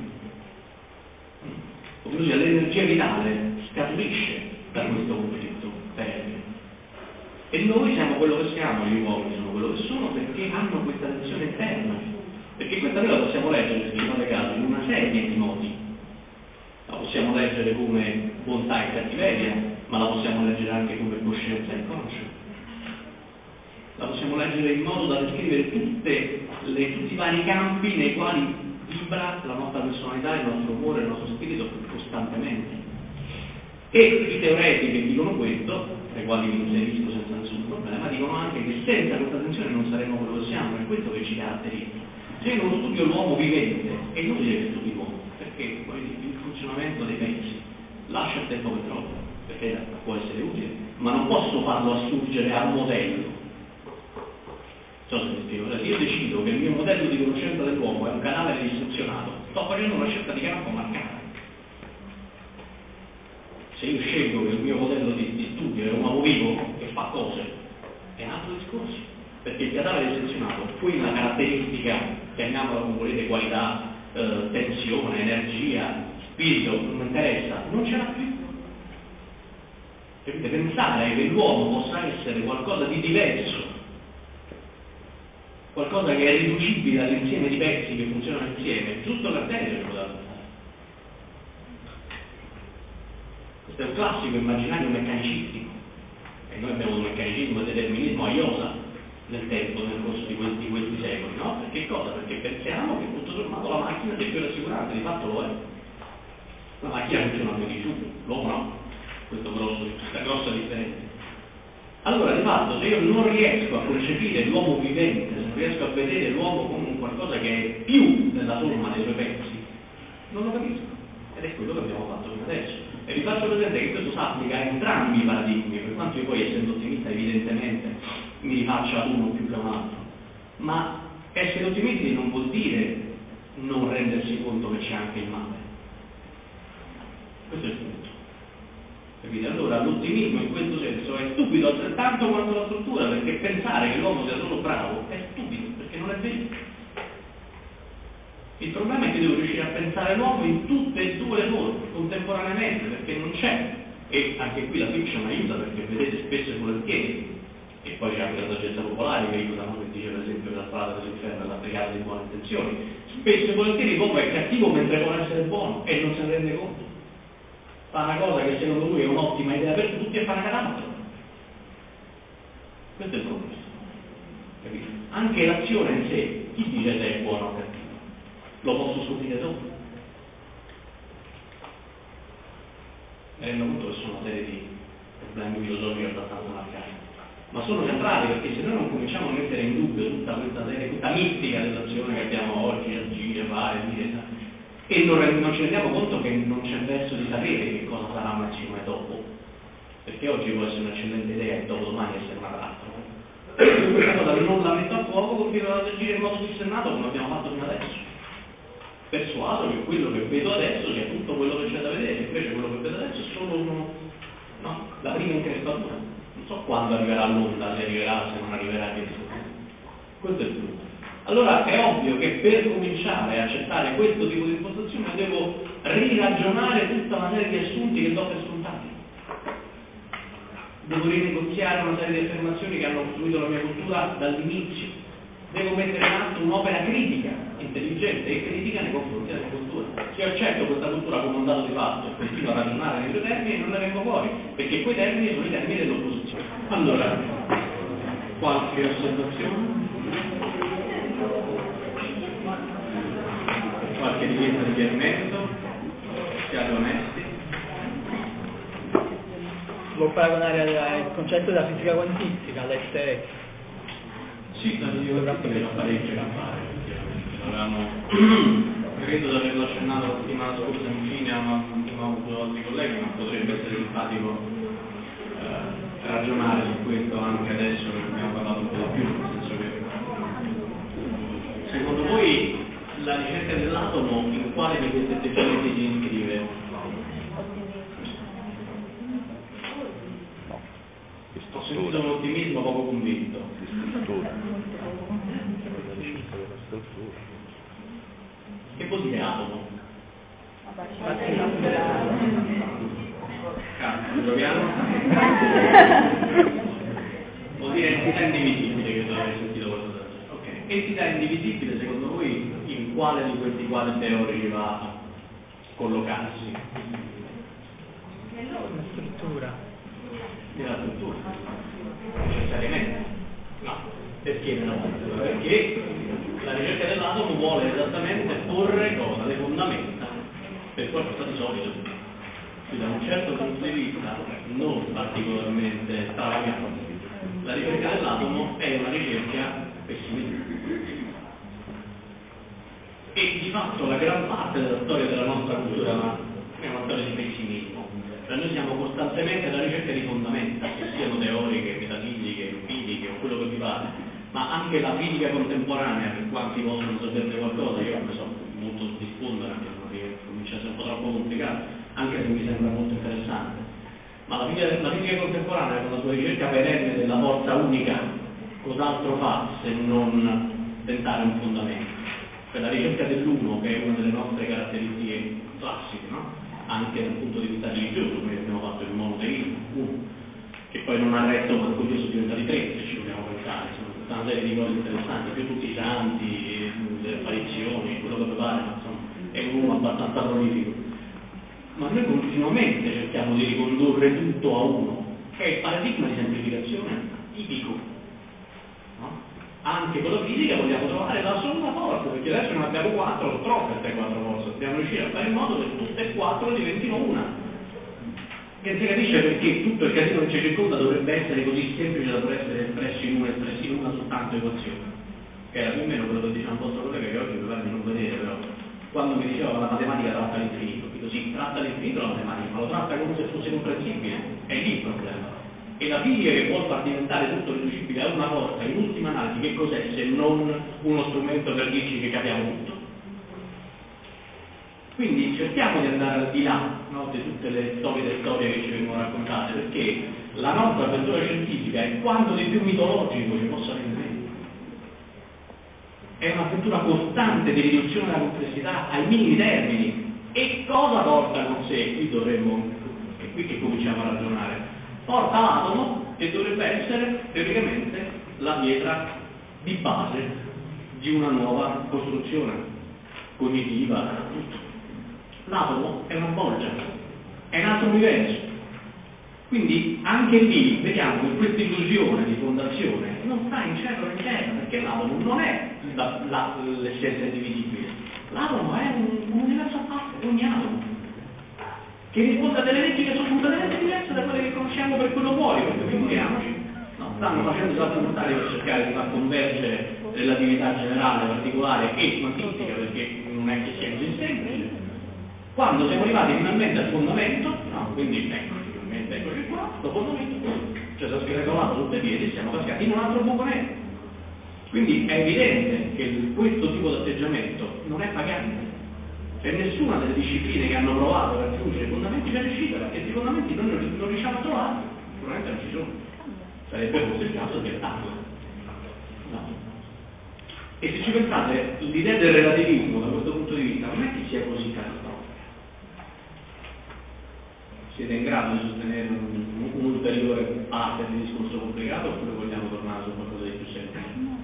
ovvero sia l'energia vitale scaturisce da questo conflitto terreno. E noi siamo quello che siamo, gli uomini sono quello che sono perché hanno questa tensione interna, perché questa noi la possiamo leggere, se ci fate caso, in una serie di modi. La possiamo leggere come bontà e cattiveria, ma la possiamo leggere anche come coscienza e inconscio. La possiamo leggere in modo da descrivere tutti i vari campi nei quali vibra la nostra personalità, il nostro umore, il nostro spirito costantemente. E i teoretici che dicono questo, ai quali mi inserisco senza nessun problema, dicono anche che senza questa tensione non saremmo quello che siamo, è questo che ci caratterizza. Se io non studio l'uomo vivente, è inutile che studi l'uomo, perché il funzionamento dei pezzi lascia il tempo che trova, perché può essere utile, ma non posso farlo assurgere al modello. So se mi spiego, se io decido che il mio modello di conoscenza dell'uomo è un cadavere dissezionato, sto facendo una scelta di campo marcata. Se io scelgo che il mio modello di studio è un uomo vivo che fa cose, è un altro discorso, perché il cadavere dissezionato, quella caratteristica, chiamiamola come volete, qualità, tensione, energia, spirito, non mi interessa, non ce l'ha più. Capite? Pensare che l'uomo possa essere qualcosa di diverso, qualcosa che è riducibile all'insieme di pezzi che funzionano insieme, giusto per te ce lo da pensare. Questo è un classico immaginario meccanicistico, e noi abbiamo un meccanicismo e determinismo a iosa nel tempo, nel corso di questi secoli, no? Perché cosa? Perché pensiamo che tutto sommato la macchina sia più rassicurante, di fatto lo è. La macchina funziona più di più, l'uomo no, questa grossa differenza. Allora, di fatto, se io non riesco a concepire l'uomo vivente, se non riesco a vedere l'uomo come un qualcosa che è più della somma dei suoi pezzi, non lo capisco. Ed è quello che abbiamo fatto fino adesso. E vi faccio presente che questo si applica a entrambi i paradigmi, per quanto io poi, essendo ottimista, evidentemente mi rifaccia ad uno più che a un altro. Ma essere ottimisti non vuol dire non rendersi conto che c'è anche il male. Questo è il punto. Capite? Allora l'ottimismo in questo senso è stupido altrettanto quanto la struttura, perché pensare che l'uomo sia solo bravo è stupido, perché non è vero. Il problema è che devo riuscire a pensare l'uomo in tutte e due le forme, contemporaneamente, perché non c'è, e anche qui la fiction aiuta, perché vedete spesso e volentieri, e poi c'è anche la saggezza popolare che aiutano, che dice per esempio che la strada dell'inferno è la brigata di buone intenzioni, spesso e volentieri l'uomo è cattivo mentre vuole essere buono e non se ne rende conto. Fa una cosa che secondo lui è un'ottima idea per tutti e fa una catastrofe. Questo è il problema. Capite? Anche l'azione in sé, chi dice se è buono o cattivo? Lo posso scoprire dopo. Mi rendo conto che sono una serie di problemi filosofici abbastanza marcati, ma sono centrali, perché se noi non cominciamo a mettere in dubbio tutta questa serie, tutta mistica dell'azione che abbiamo oggi, agire, fare, dire, e non ci rendiamo conto che non c'è verso di sapere che cosa sarà massimo e dopo, perché oggi può essere un'eccellente idea e dopo domani essere una catastrofe. Questa cosa non la metto a fuoco, continuo ad agire in modo dissennato come abbiamo fatto fino adesso, persuaso che quello che vedo adesso sia tutto quello che c'è da vedere, invece quello che vedo adesso è solo la prima increspatura. Non so quando arriverà l'onda, se arriverà, se non arriverà, che questo è il punto. Allora è ovvio che per cominciare a accettare questo tipo di impostazione devo riragionare tutta una serie di assunti che do per scontati. Devo rinegoziare una serie di affermazioni che hanno costruito la mia cultura dall'inizio. Devo mettere in atto un'opera critica, intelligente e critica nei confronti della mia cultura. Se io accetto questa cultura come un dato di fatto e continuo a ragionare nei suoi termini, non ne vengo fuori, perché quei termini sono i termini dell'opposizione. Allora, qualche osservazione? Qualche richiesta di chiarimento? Siate onesti.
Vuol paragonare al concetto della fisica quantistica, all'STS?
Sì, la fisica quantistica non parecchio da fare, credo di averlo accennato la settimana scorsa infine a un altri colleghi, ma potrebbe essere simpatico ragionare su questo anche adesso che abbiamo parlato un po' di più, nel senso che secondo voi la ricerca dell'atomo in quale di questi atteggiamenti si iscrive? sentito un ottimismo poco convinto. Che vuol dire atomo? Proviamo? Vuol dire entità indivisibile, che avete sentito qualcosa. Ok. Entità indivisibile, secondo voi, in quale di questi quadri teorici va a collocarsi?
Una struttura.
Nella struttura? Necessariamente? No. Perché nella struttura? Perché la ricerca dell'atomo vuole esattamente porre cosa? Le fondamenta per qualcosa di solido. Quindi da un certo punto di vista non particolarmente stravagante. La ricerca dell'atomo è una ricerca pessimistica. E di fatto la gran parte della storia della nostra cultura è una storia di pessimismo. Cioè noi siamo costantemente alla ricerca di fondamenta, che siano teoriche, metafisiche, fisiche o quello che vi pare, ma anche la fisica contemporanea, per quanti possono saperne qualcosa, io ne so molto diffondere, anche se comincia a essere un po' troppo complicato, anche se mi sembra molto interessante. Ma la fisica contemporanea, con la sua ricerca perenne della forza unica, cos'altro fa se non tentare un fondamento? Per la ricerca dell'uno, che è una delle nostre caratteristiche classiche, no? Anche dal punto di vista religioso, noi abbiamo fatto il monoteismo, uno, che poi non ha retto, ma Dio sono diventati tre, se ci dobbiamo pensare, sono tutta una serie di cose interessanti, più tutti i santi, le apparizioni, quello che pare, ma insomma è un uno abbastanza prolifico. Ma noi continuamente cerchiamo di ricondurre tutto a uno, che è il paradigma di semplificazione tipico. No? Anche con la fisica vogliamo trovare la somma forza, perché adesso ne abbiamo 4, sono troppe queste 4 forze, dobbiamo riuscire a fare in modo che tutte e 4 diventino una. E si capisce perché tutto il casino che ci circonda dovrebbe essere così semplice da poter essere espresso in una soltanto equazione. Che era più o meno quello che diceva un vostro collega, che oggi mi pare di non vedere, però quando mi diceva che la matematica tratta l'infinito, dico sì, tratta l'infinito la matematica, ma lo tratta come se fosse comprensibile, è lì il problema. E la fisica che vuol far diventare tutto riducibile a una cosa, in ultima analisi, che cos'è se non uno strumento per dirci che capiamo tutto? Quindi cerchiamo di andare al di là, no, di tutte le solite storie che ci vengono raccontate, perché la nostra avventura scientifica è quanto di più mitologico ci possa venire. È un'avventura costante di riduzione della complessità ai minimi termini. E cosa porta con sé? Qui dovremmo, è qui che cominciamo a ragionare. Porta l'atomo, che dovrebbe essere teoricamente la pietra di base di una nuova costruzione cognitiva, tutto. L'atomo è una bolgia, è un altro universo. Quindi anche lì vediamo che questa illusione di fondazione non sta in cielo e in terra, perché l'atomo non è l'essenza indivisibile. L'atomo è un universo a parte, ogni atomo, che risponde a delle leggi che sono completamente diverse da quelle che conosciamo per quello fuori, perché figuriamoci, no? Stanno facendo salti mortali per cercare di far convergere relatività generale, particolare e quantistica, perché non è che sia così semplice. Quando siamo arrivati finalmente al fondamento, no? Quindi eccoci qua, sto fondamento, cioè si è sgretolato sotto i piedi e siamo cascati in un altro buco nero. Quindi è evidente che questo tipo di atteggiamento non è pagante. E nessuna delle discipline che hanno provato a raggiungere i fondamenti ci è riuscita, perché i fondamenti noi non riusciamo a trovare, sicuramente non ci sono. Sarebbe forse il caso di attarlo. No. E se ci pensate, l'idea del relativismo da questo punto di vista non è che sia così catastrofica. Siete in grado di sostenere un'ulteriore parte del discorso complicato oppure vogliamo tornare su qualcosa di più semplice?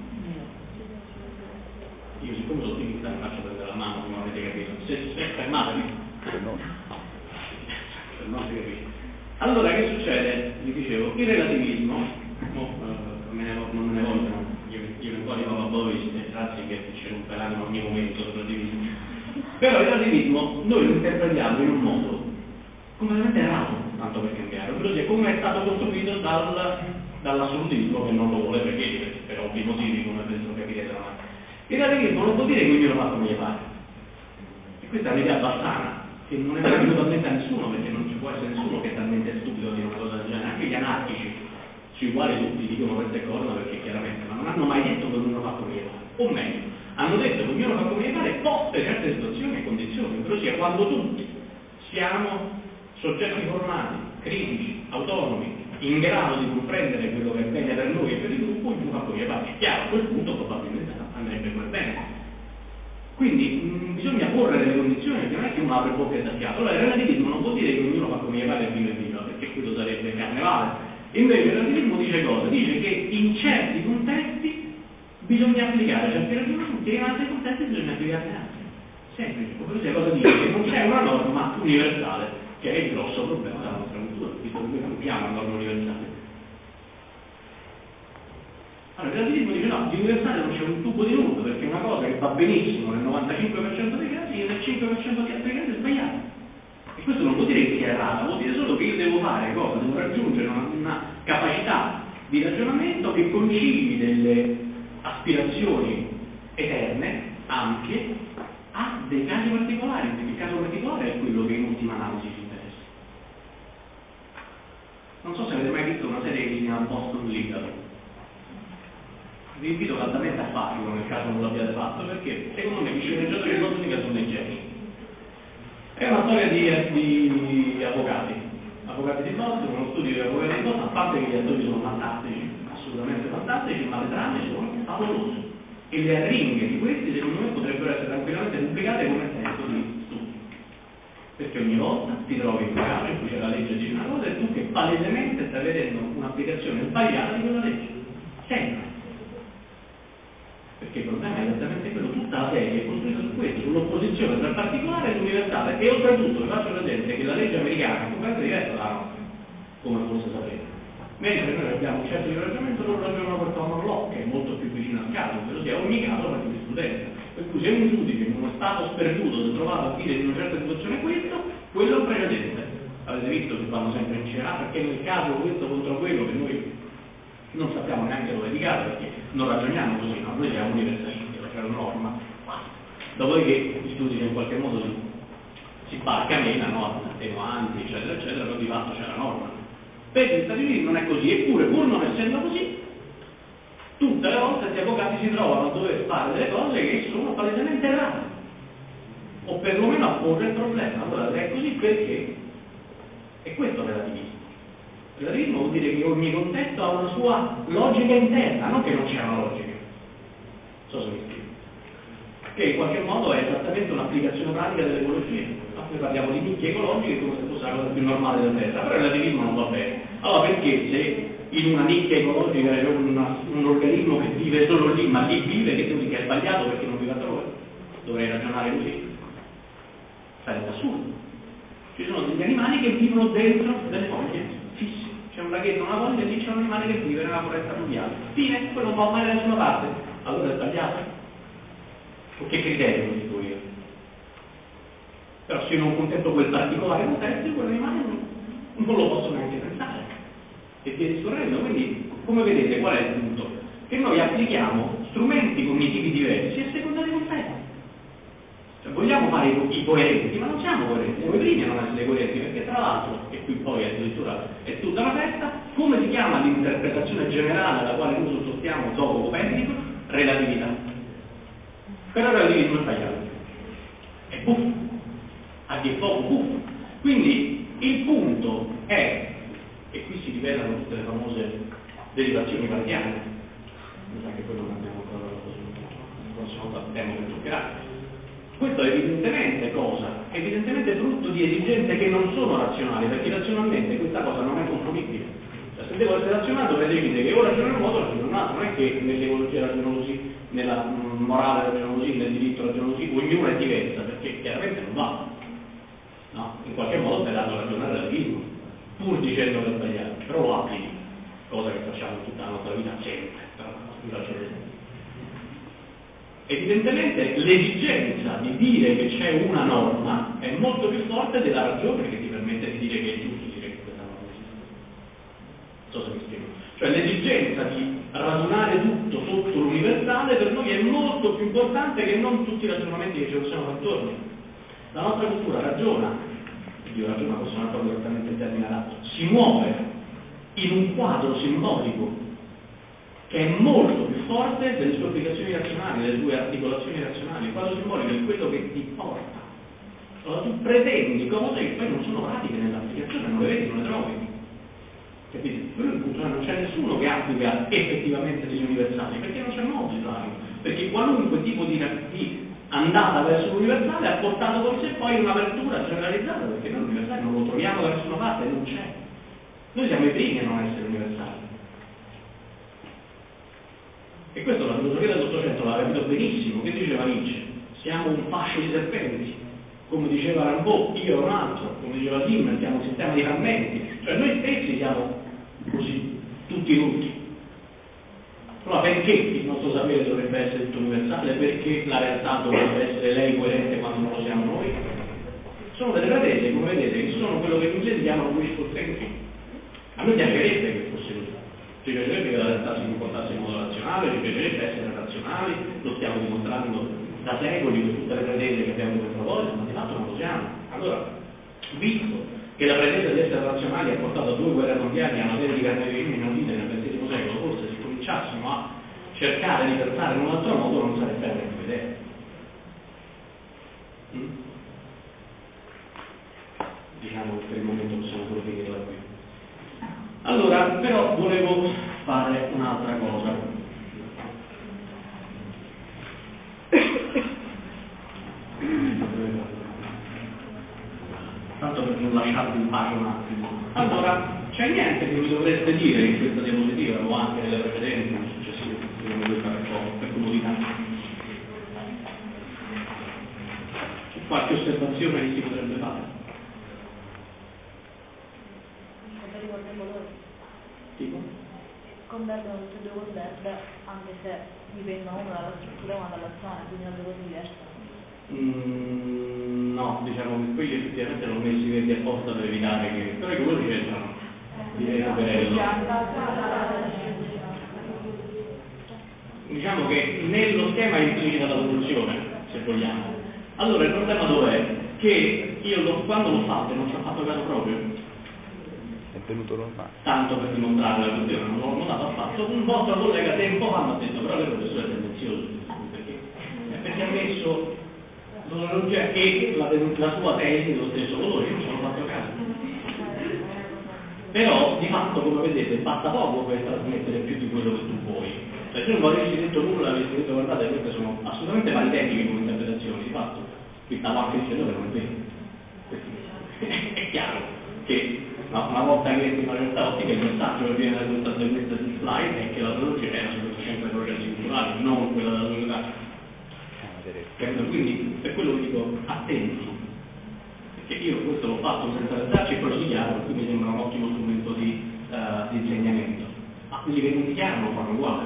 Io siccome sono ottimista mi faccio prendere la mano, come avete capito. Se fermatevi. No, si capisce. Allora che succede? Vi dicevo, il relativismo, non me ne vogliono gli eventuali papabolisti, grazie che ci romperanno ogni momento il relativismo. Però il relativismo noi lo interpretiamo in un modo completamente errato, tanto per cambiare, ovvero sia come è stato costruito dall'assolutismo, che non lo vuole perché per ovvi motivi, come penso capirete davanti. Il relativismo non vuol dire che ognuno fa come gli pare. E questa è un'idea bassana, che non è mai totalmente a nessuno, perché non ci può essere nessuno che è talmente stupido di una cosa del genere, anche gli anarchici, sui quali tutti dicono queste cose, perché chiaramente, ma non hanno mai detto che ognuno fa come gli pare. O meglio, hanno detto che ognuno fa come gli pare poste certe situazioni e condizioni, ovvero sia quando tutti siamo soggetti formati, critici, autonomi, in grado di comprendere quello che è bene per noi e per il gruppo, il gruppo accoglie parte. È chiaro, a quel punto probabilmente andrebbe quel bene. Quindi bisogna porre delle condizioni, perché non è che uno apre bocca e dà fiato. Allora il relativismo non vuol dire che ognuno fa come gli pare e viva, perché quello sarebbe carnevale. Invece il relativismo dice cosa? Dice che in certi contesti bisogna applicare certi ragionamenti e in altri contesti bisogna applicarne altri. Semplice, ovvero sia cosa dice che non c'è una norma universale, che è il grosso problema della nostra cultura, visto che noi cambiamo la norma universale. Allora il relativismo dice no, di universale non c'è un tubo di nudo, perché è una cosa che va benissimo nel 95% dei casi e nel 5% di altri casi è sbagliata. E questo non vuol dire che sia errata, vuol dire solo che io devo fare cosa? Devo raggiungere una capacità di ragionamento che concili delle aspirazioni eterne, ampie, a dei casi particolari, perché il caso particolare è quello che in ultima analisi ci interessa. Non so se avete mai visto una serie che si chiama Boston Legal. Vi invito caldamente a farlo nel caso non l'abbiate fatto, perché secondo me i sceneggiatori di Boston Legal sono dei geni. È una storia di avvocati di Boston, uno studio di avvocati di Boston, a parte che gli attori sono fantastici, assolutamente fantastici, ma le trame sono favolose. E le arringhe di questi secondo me potrebbero essere tranquillamente pubblicate come testo di studio. Perché ogni volta ti trovi in un caso in cui c'è la legge che dice una cosa e tu che palesemente stai vedendo un'applicazione sbagliata di quella legge. Sempre. Perché il problema è esattamente quello, tutta la serie è costruita su questo, sull'opposizione tra il particolare e l'universale, e oltretutto vi faccio presente che la legge americana è completamente diversa dalla nostra, come forse sapete. Mentre noi abbiamo un certo di ragionamento, loro ragionano per common law, che è molto più vicino al caso, ovvero sia ogni caso fa giurisprudenza. Per cui se un giudice in uno stato sperduto si è trovato a dire in una certa situazione questo, quello è un precedente. Avete visto che vanno sempre in cena, perché nel caso questo contro quello che noi non sappiamo neanche dove di caso, perché non ragioniamo così, no? Noi siamo universalisti, c'è una norma, dopodiché il giudice in qualche modo si barcamena, no? Attenuanti, eccetera, eccetera, però di fatto c'è la norma. Per gli Stati Uniti non è così, eppure pur non essendo così, tutte le volte gli avvocati si trovano a dover fare delle cose che sono palesemente errate, o perlomeno a porre il problema. Allora, se è così perché? E questo è il relativismo. Il relativismo vuol dire che ogni contesto ha una sua logica interna, non che non c'è una logica. Non so se mi spiego. Che in qualche modo è esattamente un'applicazione pratica dell'ecologia. Noi parliamo di nicchie ecologiche come se fosse la cosa più normale della Terra, però il relativismo non va bene. Allora perché se in una nicchia ecologica c'è un organismo che vive solo lì, ma lì vive, che tu dici che è sbagliato perché non vive altrove? Dovrei ragionare così. Sarebbe assurdo. Ci sono degli animali che vivono dentro delle foglie fisse. C'è un laghetto, una foglia e lì c'è un animale che vive nella foresta pluviale. Fine, quello non va mai da nessuna parte. Allora è sbagliato? Con che criterio lo dico io? Però se io non contesto quel particolare contesto, quell'animale non lo posso neanche pensare. E via discorrendo. Quindi, come vedete, qual è il punto? Che noi applichiamo strumenti cognitivi diversi a seconda dei contesti. Cioè, vogliamo fare i coerenti, ma non siamo coerenti. Siamo i primi a non essere coerenti, perché tra l'altro, e qui poi addirittura è tutta una festa, come si chiama l'interpretazione generale alla quale noi sottostiamo dopo Copernico? Relatività. Però il relativismo è sbagliato. È buffo. A dir poco buffo. Quindi il punto è, e qui si rivelano tutte le famose derivazioni kantiane, mi sa che quello non abbiamo ancora il prossimo tempo per toccherà. Questo è evidentemente cosa? Evidentemente frutto di esigenze che non sono razionali, perché razionalmente questa cosa non è compromibile. Cioè, se devo essere razionale dovrei decidere che o ragiono in un modo o ragiono in un altro, non è che nell'ecologia ragiono così, nella morale ragiono così, nel diritto ragiono così, ognuna è diversa, perché chiaramente non va. No? In qualche modo verranno a ragionare relativismo, pur dicendo che è sbagliato, però lo applichi, cosa che facciamo tutta la nostra vita sempre, però vi faccio l'esempio. Evidentemente l'esigenza di dire che c'è una norma è molto più forte della ragione che ti permette di dire che è giusto dire che questa norma esiste. Non so se mi spiego. Cioè l'esigenza di radunare tutto sotto l'universale per noi è molto più importante che non tutti i ragionamenti che ci possiamo fare attorno. La nostra cultura ragiona, io ragiona forse non è proprio esattamente il termine adatto, si muove in un quadro simbolico che è molto più forte delle sue applicazioni razionali, delle sue articolazioni razionali. Il quadro simbolico è quello che ti porta. Allora tu pretendi cose che poi non sono pratiche nell'applicazione, non le vedi, non le trovi. Capite? cioè non c'è nessuno che applica effettivamente degli universali, perché non c'è modo di farlo, perché qualunque tipo di andata verso l'universale ha portato con sé poi un'apertura generalizzata, perché noi l'universale non lo troviamo da nessuna parte, non c'è. Noi siamo i primi a non essere universali. E questo la filosofia dell'Ottocento l'ha capito benissimo. Che diceva Nietzsche? Siamo un fascio di serpenti, come diceva Rimbaud, io e un altro, come diceva Zimmer, siamo un sistema di frammenti, cioè noi stessi siamo così, tutti rutti. Allora perché il nostro sapere dovrebbe essere tutto universale? Perché la realtà dovrebbe essere lei coerente quando non lo siamo noi? Sono delle pretese, come vedete, che sono quello che in inglese chiamano wishful thinking. A noi piacerebbe che fosse così. Ci piacerebbe che la realtà si comportasse in modo razionale, ci piacerebbe essere razionali, lo stiamo dimostrando da secoli con tutte le pretese che abbiamo in questo proposito, ma di fatto non lo siamo. Allora, visto che la pretesa di essere razionali ha portato a 2 guerre mondiali e a una serie di carnefici inaudite nel XX secolo, forse se cominciassimo a cercare di pensare in un altro modo non sarebbe la più idea. Diciamo che per il momento possiamo solo finirla qui. Allora, però volevo fare un'altra cosa. Tanto per non lasciarvi in pace un attimo. Allora, c'è niente che mi dovreste dire in questa diapositiva o anche nelle precedenti, nel successivo, che non vuoi fare per comodità. C'è qualche osservazione che si potrebbe fare? Tipo?
Convergono tutte e 2 cose diverse, anche se dipendono una dalla struttura ma dall'azione, quindi sono 2 cose diverse.
No, diciamo che quelli effettivamente non messi verdi apposta per evitare che, però i colori c'entrano, direi che diciamo che nello schema è implicita la soluzione, se vogliamo. Allora il problema dov'è? Che io quando l'ho fatto e non ci ho fatto caso proprio,
è venuto normale.
Tanto per dimostrare la questione, non l'ho notato affatto, un vostro collega tempo fa mi ha detto però che il professore è tendenzioso. Perché? Perché ha messo l'orologia e la sua tesi dello stesso colore, io non ci ho fatto caso. Però di fatto, come vedete, basta poco per trasmettere più di quello che tu vuoi. Cioè se non avessi detto nulla, avessi detto guardate, queste sono assolutamente validenti come interpretazioni, di fatto, qui stavo anche dicendo che non è vero. È chiaro che una volta che entri in una certa ottica il messaggio che viene da questa slide è che la trilogia era sempre processi culturali, non quella della società. Quindi per quello vi dico attenti, perché io questo l'ho fatto senza pensarci e poi lo dichiaro, per cui mi sembra un ottimo strumento di insegnamento. Ma quelli che non dichiarano fanno uguale.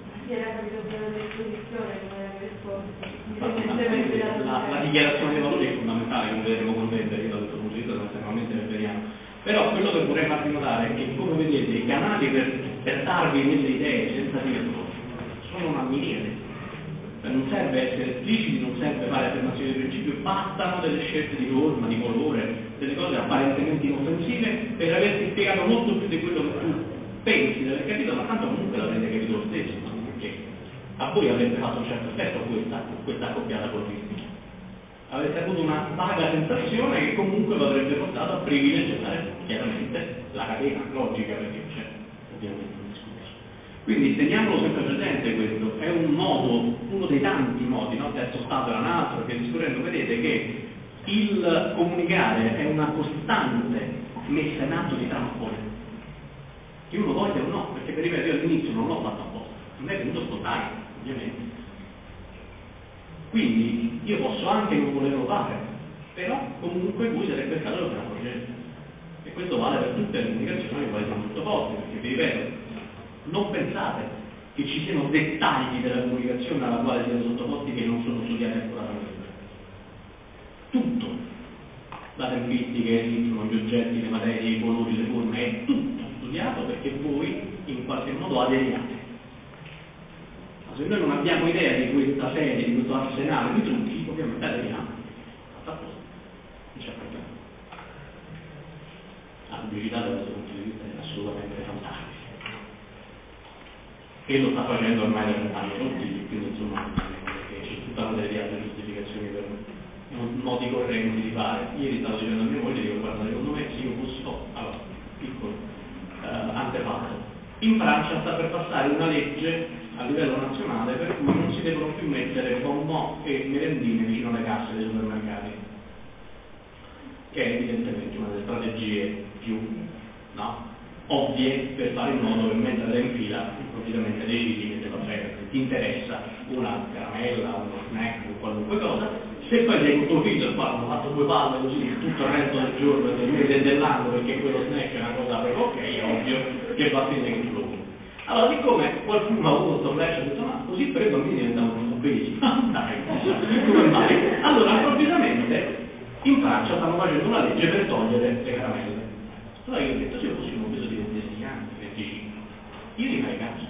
La dichiarazione dei valori è fondamentale, come vedremo comprendere, io da questo punto di vista sono estremamente weberiano. Però quello che vorrei farvi notare è che, come vedete, i canali per darvi delle idee senza dirlo sono una miriade. Non serve essere espliciti, non serve fare affermazioni di principio, bastano delle scelte di forma, di colore, delle cose apparentemente inoffensive per averti spiegato molto più di quello che tu pensi di aver capito, ma tanto comunque l'avrete capito lo stesso, perché a voi avrebbe fatto un certo effetto questa accoppiata col ritmo. Avreste avuto una vaga sensazione che comunque vi avrebbe portato a privilegiare chiaramente la catena logica, perché c'è ovviamente un discorso. Quindi teniamolo sempre presente questo, è un modo, uno dei tanti modi, no? Il terzo stato era un altro, che discorrendo vedete che il comunicare è una costante messa in atto di trampole, che uno voglia o no, perché per ripetere io all'inizio non l'ho fatto apposta, non è venuto spontaneo, ovviamente. Quindi io posso anche non volerlo fare, però comunque voi siete pescato lo accorgete. E questo vale per tutte le comunicazioni che voi siamo sottoposti, perché vi ripeto, non pensate che ci siano dettagli della comunicazione alla quale siete sottoposti che non sono studiati accuratamente. Tutto, la tempistica, il ritmo, gli oggetti, le materie, i colori, le forme, è tutto studiato perché voi in qualche modo aderiate. Ma se noi non abbiamo idea di questa serie, di questo arsenale di trucchi, ovviamente aderiamo. Fatta apposta, non c'è problema. La pubblicità da questo punto di vista è assolutamente fantastica. E lo sta facendo ormai da 30 anni tutti, quindi insomma c'è tutta una serie di altre giustificazioni per modi correnti di fare. Ieri stavo dicendo a mia moglie, dico guarda, secondo me se io fossi allora, piccolo, antefatto, In Francia sta per passare una legge a livello nazionale per cui non si devono più mettere bonbon e merendine vicino alle casse dei supermercati, che è evidentemente una delle strategie più ovvie per fare in modo che mentre sei in fila improvvisamente decidi che te lo frega, se ti interessa una caramella, uno snack o qualunque cosa, se poi sei con tuo figlio e hanno fatto 2 palle così tutto il resto del giorno e del mese e dell'anno perché quello snack è una cosa per ok, è ovvio che va a finire che tu lo compri. Allora, siccome qualcuno ha avuto questo flash e ha detto ma così per i bambini diventavano obesi, dai, come mai? Allora improvvisamente in Francia stanno facendo una legge per togliere le caramelle. Allora io ho detto se io fossi un obeso di 20 anni, 25, io li farei cazzo.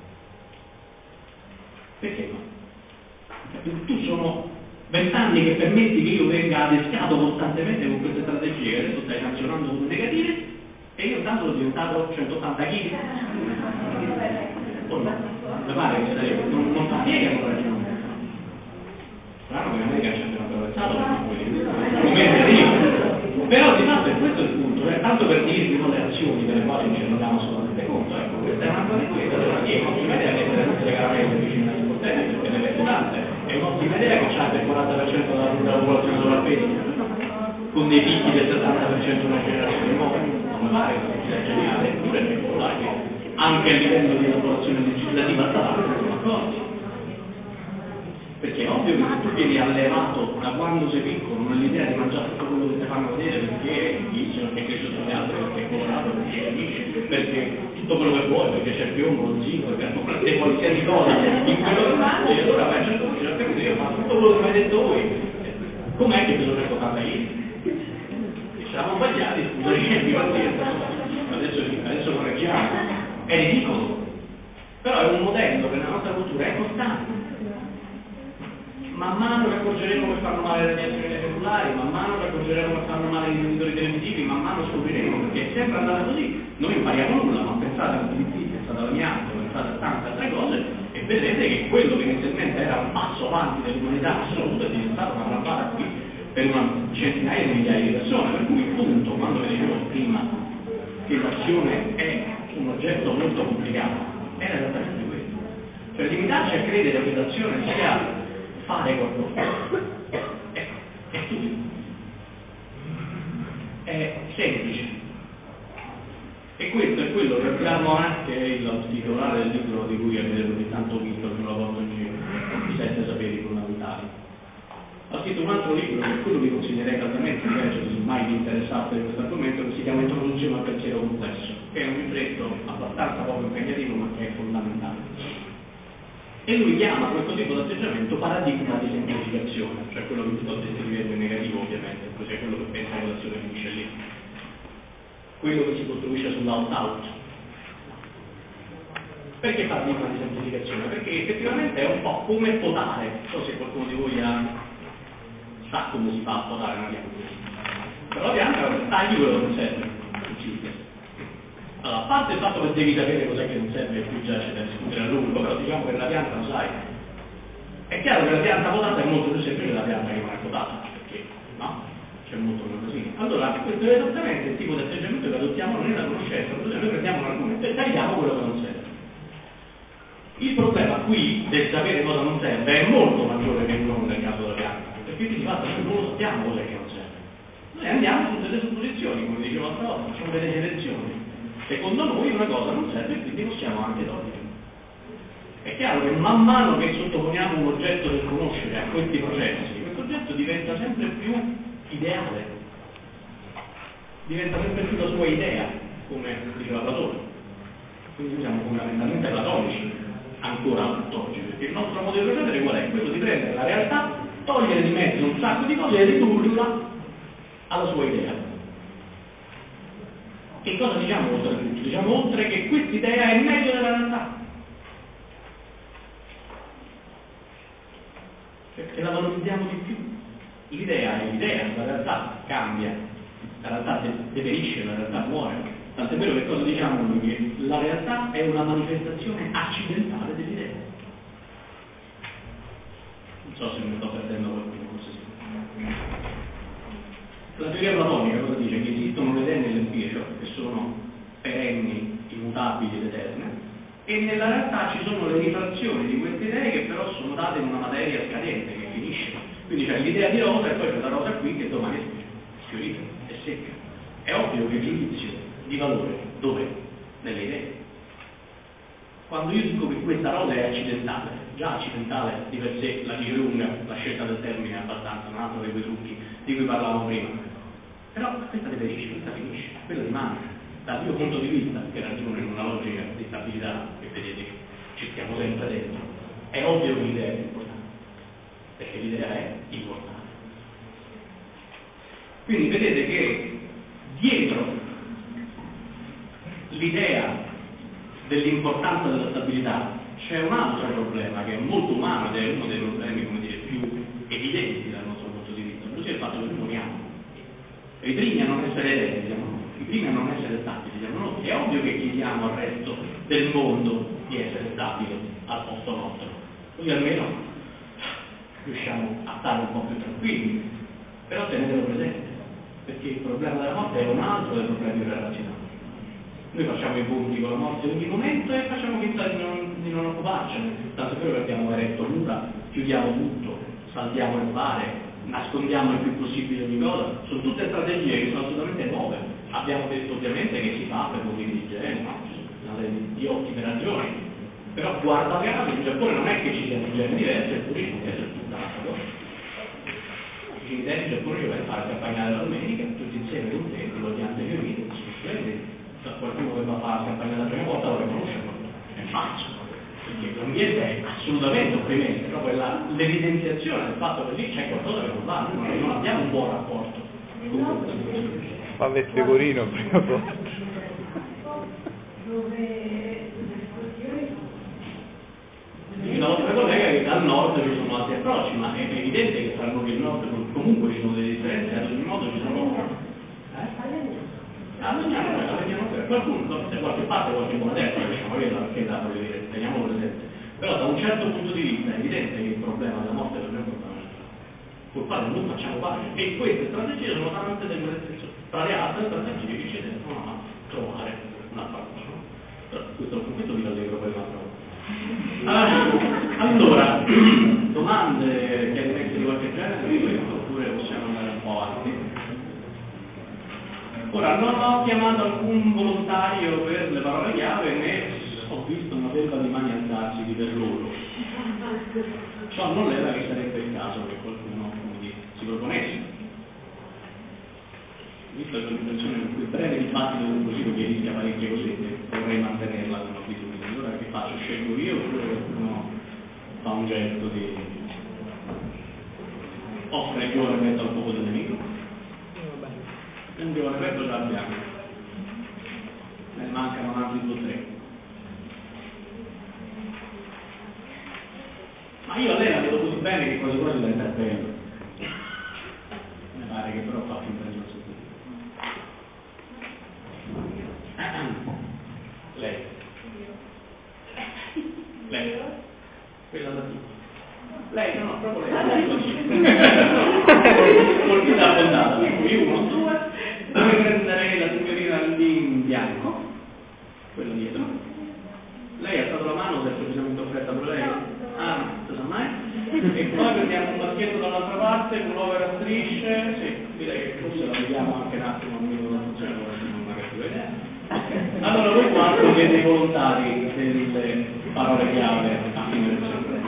Perché no? Tu sono 20 anni che permetti che io venga adescato costantemente con queste strategie che adesso stai sanzionando come negative e io intanto sono diventato 180 kg. O no? Mi pare che non fa piega un ragionamento. Strano che in America ci abbiano attraversato però di fatto è questo il punto, tanto per dirvi le azioni delle quali ci rendiamo assolutamente conto, ecco, questa è una cosa di questa, allora è un'ottima idea mettere tutte le caramelle vicino ai sportelli perché ne vende tante, è un'ottima idea che c'è il 40% della popolazione sovrappeso, con dei picchi del 70% una generazione nuova, non mi pare che sia geniale, eppure è particolare che anche a livello di elaborazione legislativa statale sono accorti. Perché è ovvio che se tu vieni allevato da quando sei piccolo nell'idea di mangiare tutto quello che ti fanno vedere perché è figlio, perché cresce sugli altri, perché è colorato, perché capisce, perché tutto quello che vuoi, perché c'è il piombo, lo zinco, perché hanno fatte qualsiasi cosa in quello che mangi, e allora vai a certo punto ho capito, io ho fatto tutto quello che mi hai detto voi. Com'è che me lo ricordate io? E ci eravamo sbagliati, scusate che mi adesso correggiamo. È ridicolo. Però è un modello che nella nostra cultura è costante. Man mano che accorgeremo che fanno male le radiazioni cellulari, man mano che accorgeremo che fanno male gli editori televisivi, man mano scopriremo, perché è sempre andata così, noi impariamo nulla, ma pensate all'utilizzo, pensate all'amianto, pensate a tante altre cose, e vedrete che quello che inizialmente era un passo avanti dell'umanità assoluta è diventato una rampata qui per una centinaia di migliaia di persone, per cui il punto, quando vi dicevo prima che l'azione è un oggetto molto complicato, era esattamente questo. Cioè limitarci a credere che l'azione sia fare qualcosa è stupido, è semplice, e questo è quello che abbiamo anche il titolare del libro di cui avete ogni tanto visto che me lo porto in giro, i 7 saperi fondamentali. Ha scritto un altro libro che quello vi consiglierei caldamente di leggere se mai vi interessaste di questo argomento, che si chiama Introduzione al pensiero complesso, che è un libretto abbastanza poco impegnativo ma che è fondamentale. E lui chiama questo tipo di atteggiamento paradigma di semplificazione, cioè quello che vi sto descrivendo è negativo ovviamente, cioè quello che pensa che l'azione finisce lì, quello che si costruisce sull'out-out. Perché paradigma di semplificazione? Perché effettivamente è un po' come potare, non so se qualcuno di voi sa come si fa a potare una pianta, però la pianta tagli quello che non serve, allora, a parte il fatto che devi sapere cos'è che non serve, e qui già c'è da discutere a lungo, però diciamo che la pianta lo sai. È chiaro che la pianta potata è molto più semplice della pianta che non è potata, perché no? C'è molto meno così. Allora, questo è esattamente il tipo di atteggiamento che adottiamo noi nella conoscenza, cioè noi prendiamo un argomento e tagliamo quello che non serve. Il problema qui del sapere cosa non serve è molto maggiore che non nel caso della pianta, perché di fatto noi non lo sappiamo cos'è che non serve. Noi andiamo su delle supposizioni, come dicevo l'altra volta, facciamo delle selezioni. Secondo noi una cosa non serve e quindi possiamo anche togliere. È chiaro che man mano che sottoponiamo un oggetto del conoscere a questi processi, questo oggetto diventa sempre più ideale, diventa sempre più la sua idea, come diceva Platone. Quindi siamo fondamentalmente platonici ancora tutt'oggi, perché il nostro modo di procedere qual è? Quello di prendere la realtà, togliere di mezzo un sacco di cose e ridurla alla sua idea. Che cosa diciamo oltre a tutto? Diciamo oltre che quest'idea è meglio della realtà. Perché la valorizziamo di più. L'idea è l'idea, la realtà cambia, la realtà deperisce, la realtà muore. Tant'è vero che cosa diciamo noi? Che la realtà è una manifestazione accidentale dell'idea. Non so se mi sto perdendo qualcuno, forse sì. La teoria platonica cosa dice? Che esistono le idee nell'empirico, che sono perenni, immutabili, immutabili ed eterne, e nella realtà ci sono le rifrazioni di queste idee che però sono date in una materia scadente che finisce. Quindi c'è l'idea di rosa e poi c'è la rosa qui che domani è sfiorita, è secca. È ovvio che il giudizio di valore dov'è? Nelle idee. Quando io dico che questa rosa è accidentale, già accidentale di per sé la dice lunga, la scelta del termine è abbastanza, un altro dei quei trucchi di cui parlavamo prima. Però questa deperisce, questa finisce, quella rimane. Dal mio punto di vista, che ragione in una logica di stabilità che vedete che ci stiamo sempre dentro, è ovvio che l'idea è importante, perché l'idea è importante. Quindi vedete che dietro l'idea dell'importanza della stabilità c'è un altro problema che è molto umano ed è uno dei problemi, come dire, più evidenti dal nostro punto di vista, ossia il fatto che noi moriamo. E i primi a non essere eredi siamo noi, i primi a non essere stabili siamo noi. È ovvio che chiediamo al resto del mondo di essere stabile al posto nostro, così almeno riusciamo a stare un po' più tranquilli. Però tenetelo presente, perché il problema della morte è un altro dei problemi relazionali. Noi facciamo i punti con la morte in ogni momento e facciamo finta di non occuparcene, tanto è vero che abbiamo eretto mura, chiudiamo tutto, saltiamo il mare, nascondiamo il più possibile ogni cosa. Sono tutte strategie che sono assolutamente nuove. Abbiamo detto ovviamente che si fa per motivi di genere, no? Di ottime ragioni, però guarda caso in Giappone non è che ci siano generi diversi, eppure ci può essere tutta un'altra cosa. I cimiteri in Giappone ci vai a fare accompagnare la domenica, tutti insieme contenti, con le piante fiorite, splendidi. Qualcuno che va a fare la campagna la prima volta lo riconosce, è falso, perché l'ambiente è assolutamente opprimente, però l'evidenziazione del fatto che lì c'è qualcosa che non va, noi non abbiamo un buon rapporto con questa situazione.
Fammi il pecorino prima o poi.
La vostra collega che dal nord ci sono altri approcci, ma è evidente che tra noi e il nord comunque ci sono delle differenze, ad ogni modo ci sono. Qualcuno, da qualche parte qualche modello, diciamo che perché da voglio dire, teniamolo presente. Però da un certo punto di vista è evidente che il problema della morte non è un problema col quale non facciamo pace, e queste strategie sono tante tra le altre strategie che ci tendono a trovare una pace. Con questo vi allegro per l'altra volta. Allora, domande, chiarimenti di qualche genere, oppure possiamo andare un po' avanti? Ora, non ho chiamato alcun volontario per le parole chiave, né ho visto una belva di mani alzarsi di per loro. Ciò non era che sarebbe il caso che qualcuno si proponesse. Visto che l'impressione che quel breve dibattito così che rischia parecchie cosette, vorrei mantenerla come abitudine. Allora che faccio? Scelgo io oppure qualcuno fa un gesto di offre il giovane mezzo al fuoco del nemico? Un giovane mezzo già abbiamo, ne mancano altri 2 o 3. Ma io a lei la vedo così bene che quasi quasi la interpello. Mi pare che però fa finta di non sentire. Lei. Quella da tu. Lei, no, proprio lei. Colpita a puntata, io 1, 2. Dove prenderei la signorina lì in bianco, quella dietro. Lei ha alzato la mano, se precisamente offerta per lei. Ah, non si sa mai. E poi prendiamo un baschetto dall'altra parte, un over a strisce. Sì, direi che forse la vediamo anche un attimo al minuto della funzione, non una cattiva idea. Allora voi quanto siete volontari delle parole chiave a fine lezione?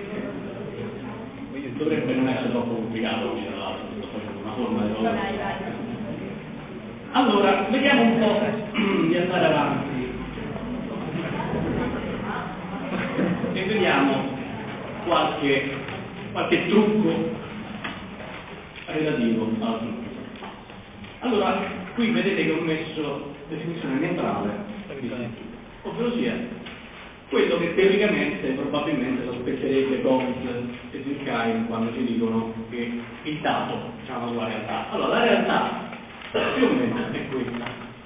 Dovrebbe non essere troppo complicato, come tra l'altro, sto facendo una forma di valore. Allora, vediamo un po' di andare avanti e vediamo qualche trucco relativo al trucco. Allora, qui vedete che ho messo definizione neutrale, ovvero sia quello che teoricamente probabilmente sospetterebbe Gomes e Durkheim quando ci dicono che il dato diciamo sulla realtà. Allora, la realtà più o meno è questa.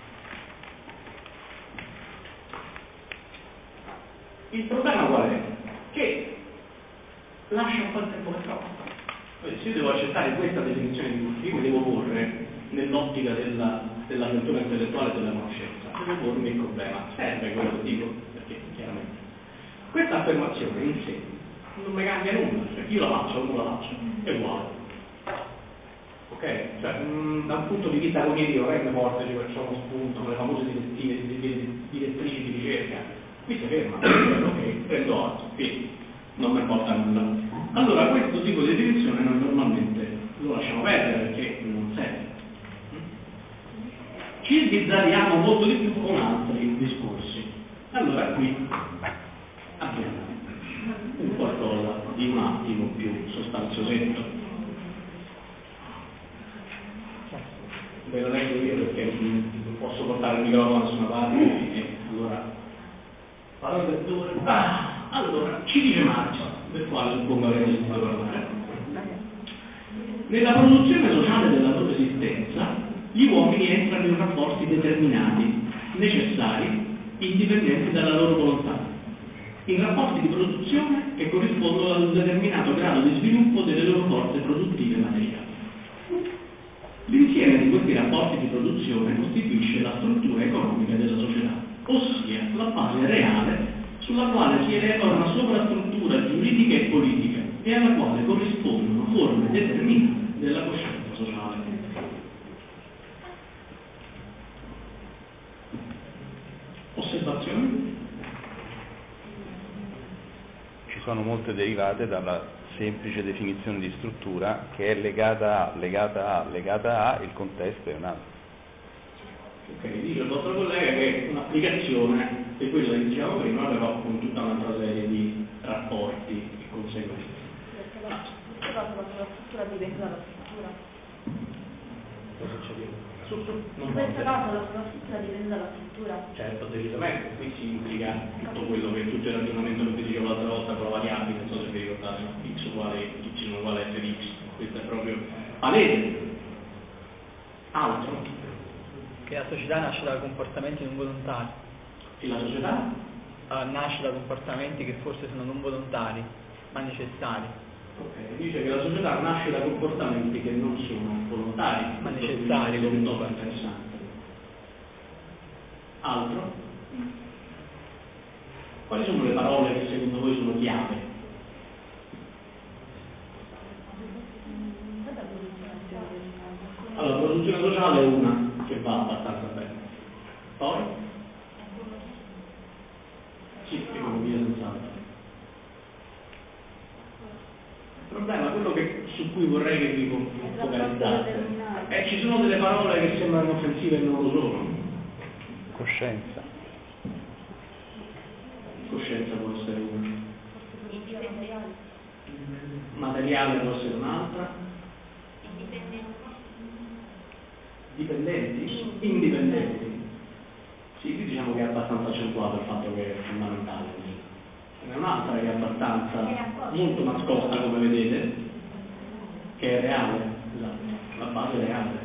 Il problema qual è? Che lascia un po' il tempo che trova. Se io devo accettare questa definizione di cui mi devo porre nell'ottica dell'avventura intellettuale e della conoscenza, devo pormi il problema, serve quello che dico, perché chiaramente questa affermazione in sé non mi cambia nulla, cioè io la faccio o non la faccio, è uguale. Ok? Cioè, da un punto di vista cognitivo rende forte, ci facciamo uno spunto con le famose direttrici di ricerca, qui si ferma, ok, prendo atto, quindi non mi porta a nulla. Allora questo tipo di definizione noi normalmente lo lasciamo perdere perché non serve. Ci sbizzarriamo molto di più con altri discorsi. Allora qui abbiamo un qualcosa di un attimo più sostanziosetto. Ve lo leggo io perché non posso portare il microfono da nessuna parte e allora parlo per 2 ore. Allora, ci dice Marx, del quale suppongo avrete sentito parlare. Nella produzione sociale della loro esistenza, gli uomini entrano in rapporti determinati, necessari, indipendenti dalla loro volontà, in rapporti di produzione che corrispondono ad un determinato grado di sviluppo delle loro forze produttive materiali. L'insieme di questi rapporti di produzione costituisce la struttura economica della società, ossia la base reale sulla quale si eleva una sovrastruttura giuridica e politica e alla quale corrispondono forme determinate della coscienza sociale. Osservazioni?
Ci sono molte derivate dalla semplice definizione di struttura che è legata a, il contesto è un altro.
Ok, dice il vostro collega che un'applicazione di quello che dicevamo prima aveva con tutta un'altra serie di rapporti e conseguenze.
In questo caso la struttura dipende dalla struttura. In questo caso la struttura dipende dalla struttura.
Certo, decisamente, qui si implica tutto quello che tutto il ragionamento che vi dicevo l'altra volta con la variabile, non so se vi ricordate, x uguale y uguale f di x, questo è proprio palese. Altro?
Che la società nasce da comportamenti non volontari.
E la società?
Nasce da comportamenti che forse sono non volontari, ma necessari.
Ok, dice che la società nasce da comportamenti che non sono volontari,
ma necessari comunque.
Interessante. Altro? Quali sono le parole che secondo voi sono chiave? Allora, la produzione sociale è una che va abbastanza bene. Poi? Sì, economia sensata. Il problema, quello su cui vorrei che vi focalizzate, ci sono delle parole che sembrano offensive e non lo sono.
Coscienza.
Coscienza può essere una. Materiale può essere un'altra. Dipendenti? Indipendenti. Sì, qui diciamo che è abbastanza accentuato il fatto che è fondamentale. Ce n'è un'altra che è abbastanza molto nascosta, come vedete, che è reale, esatto, la base è reale.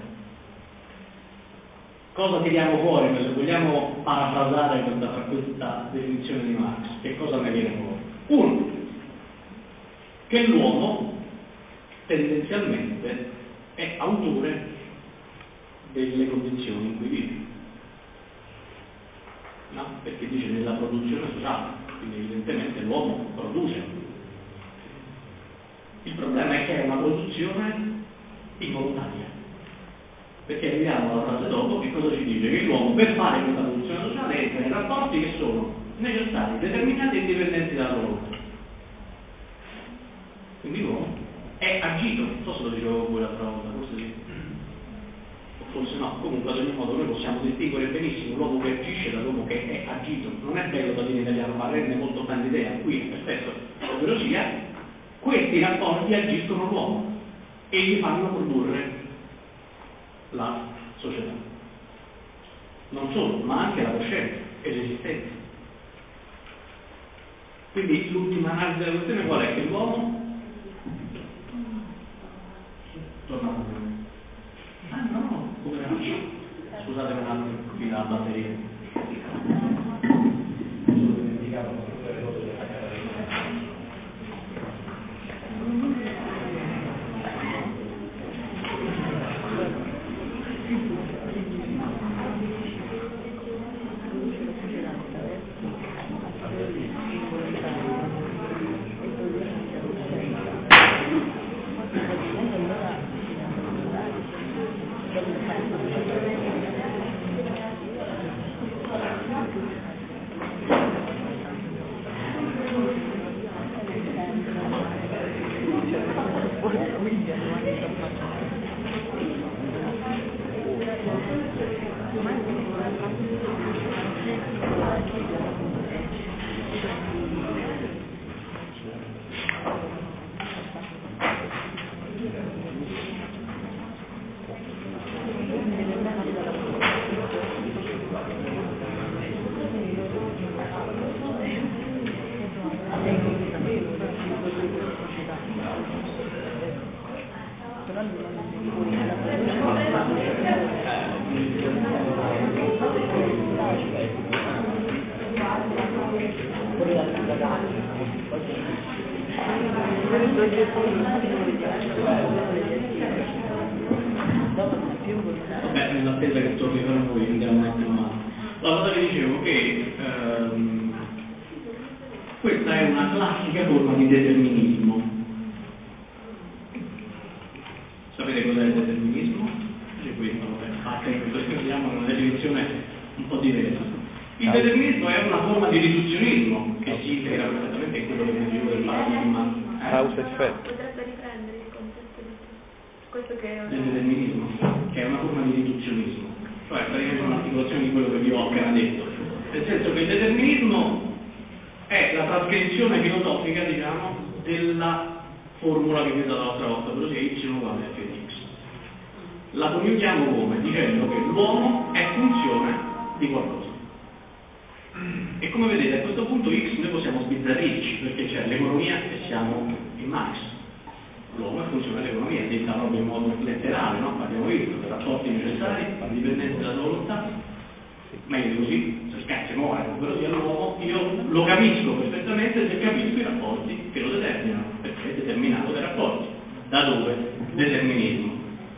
Cosa tiriamo fuori? Se vogliamo parafrasare questa definizione di Marx, che cosa ne viene fuori? Uno, che l'uomo tendenzialmente è autore delle condizioni in cui vive, no? Perché dice nella produzione sociale, quindi evidentemente l'uomo produce. Il problema è che è una produzione involontaria, perché arriviamo alla frase dopo che cosa ci dice? Che l'uomo per fare questa produzione sociale entra in rapporti che sono necessari, determinati e indipendenti dalla volontà. Quindi l'uomo è agito, non so se lo dicevo voi l'altra volta, forse sì, o forse no, comunque ad ogni modo noi possiamo distinguere benissimo l'uomo che agisce dall'uomo che è agito. Non è bello da dire in italiano, ma rende molto bene l'idea, qui è perfetto, ovvero sia, questi rapporti agiscono l'uomo e gli fanno produrre la società. Non solo, ma anche la coscienza e l'esistenza. Quindi l'ultima analisi della questione qual è? Che l'uomo no, come faccio? Scusate un attimo, qui la batteria. Sono dimenticato le cose da Vabbè, nell'attesa che torni per noi andiamo un attimo avanti. Allora vi dicevo che questa è una classica forma di determinismo. Sapete cos'è il determinismo? C'è questo, questo si chiama una definizione un po' diversa. Il determinismo è una forma di riduzionismo che si integra perfettamente in quello che dicevo del paradigma.
Causa effetto.
Potrebbe riprendere il concetto di questo che è
Del determinismo, che è una forma di riduzionismo, cioè praticamente un'articolazione di quello che vi ho appena detto, nel senso che il determinismo è la trascrizione filosofica, diciamo, della formula che vi ho dato l'altra volta, però sia y uguale a f di x. La coniughiamo come? Dicendo che l'uomo è funzione di qualcosa. E come vedete a questo punto x noi possiamo sbizzarrirci, perché c'è l'economia e siamo in Marx. L'uomo è funzione dell'economia, detta proprio in modo letterale, no? Abbiamo visto i rapporti necessari, la dipendenza della sua volontà, meglio così, se scherzi muore, però sia l'uomo, io lo capisco perfettamente se capisco i rapporti che lo determinano, perché è determinato dai rapporti. Da dove? Determinismo.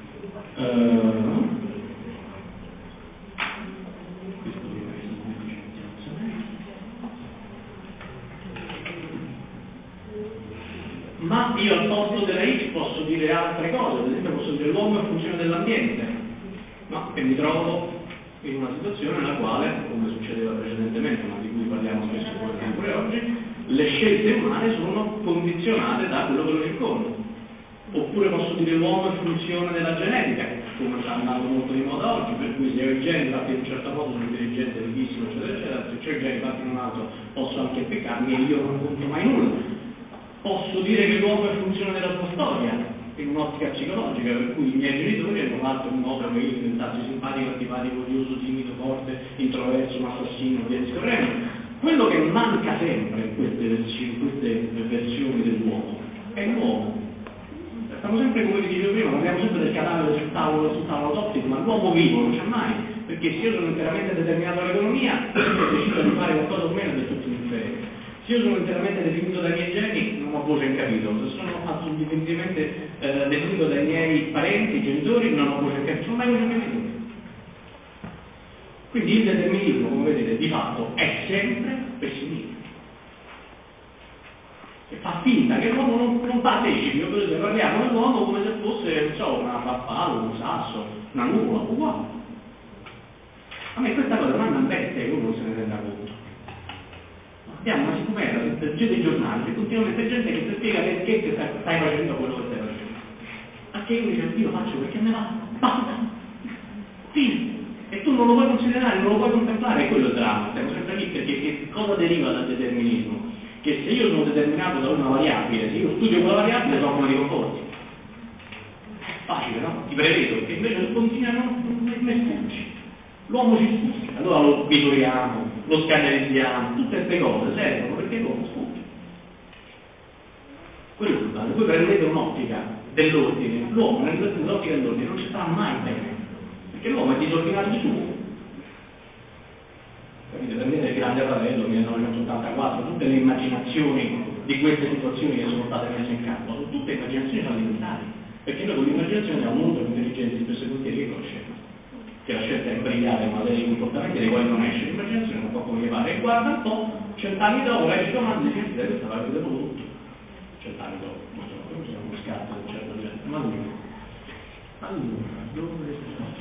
Ma io al posto della X posso dire altre cose, ad esempio posso dire l'uomo è funzione dell'ambiente, no? E mi trovo in una situazione nella quale, come succedeva precedentemente, ma di cui parliamo spesso pure oggi, le scelte umane sono condizionate da quello che lo circonda. Oppure posso dire l'uomo è funzione della genetica, come sta andando molto di moda oggi, per cui se ho i geni fatti in un certo modo sono intelligente, righissimo, eccetera, eccetera, se ho i geni fatti in un altro posso anche peccarmi e io non conto mai nulla. Posso dire che l'uomo è funzione della sua storia, in un'ottica psicologica, per cui i miei genitori hanno fatto in modo che io diventassi simpatico, antipatico, odioso, timido, forte, introverso, un assassino, via discorrendo. Quello che manca sempre in queste versioni dell'uomo è l'uomo. Stiamo sempre, come vi dicevo prima, parliamo sempre del cadavere sul tavolo toppico, ma l'uomo vivo non c'è mai, perché se io sono interamente determinato dall'economia, io decido di fare qualcosa o meno di tutti gli inferi. Se io sono interamente definito dai miei geni, non ho voce in capitolo. Se sono assolutamente definito dai miei parenti, genitori, non ho voce in capitolo. Non ho mai voce in capitolo. Quindi il determinismo, come vedete, di fatto è sempre pessimista. E fa finta che l'uomo non partecipi. Per esempio, parliamo dell'uomo come se fosse, non so, una farfalla, un sasso, una nuvola, uguale. A me questa cosa manda in bestia che uno non se ne renda conto. Abbiamo una scoperta, leggete i giornali, c'è continuamente gente che ti spiega perché stai facendo quello che stai facendo. Anche io dico, io faccio perché me va, basta, fine. E tu non lo puoi considerare, non lo puoi contemplare, è quello il dramma, stiamo sempre lì, perché che cosa deriva dal determinismo? Che se io sono determinato da una variabile, se io studio quella variabile so come ti comporti. È facile, no? Ti prevedo, che invece continuano, me sfuggi. L'uomo ci sfugge, allora lo misuriamo, lo scannerizziamo, tutte queste cose servono perché l'uomo sfugge. Quello è il problema. Voi prendete un'ottica dell'ordine, l'uomo nell'ottica dell'ordine non ci sta mai bene, perché l'uomo è disordinato di suo. Capite? Prendete il Grande Fratello 1984, tutte le immaginazioni di queste situazioni che sono state messe in campo, sono tutte immaginazioni fallimentari, perché noi con l'immaginazione siamo molto più intelligenti spesso e volentieri che con la scelta. Che la scelta è brillare una serie di comportamenti dei quali non esce l'immaginazione, un po' come mi pare, e guarda un po', 100 anni dopo esce domani e dice, questa la vedevo tutto. 100 anni dopo, non so, come siamo uno scatto di un certo genere. Ma allora, dove sono?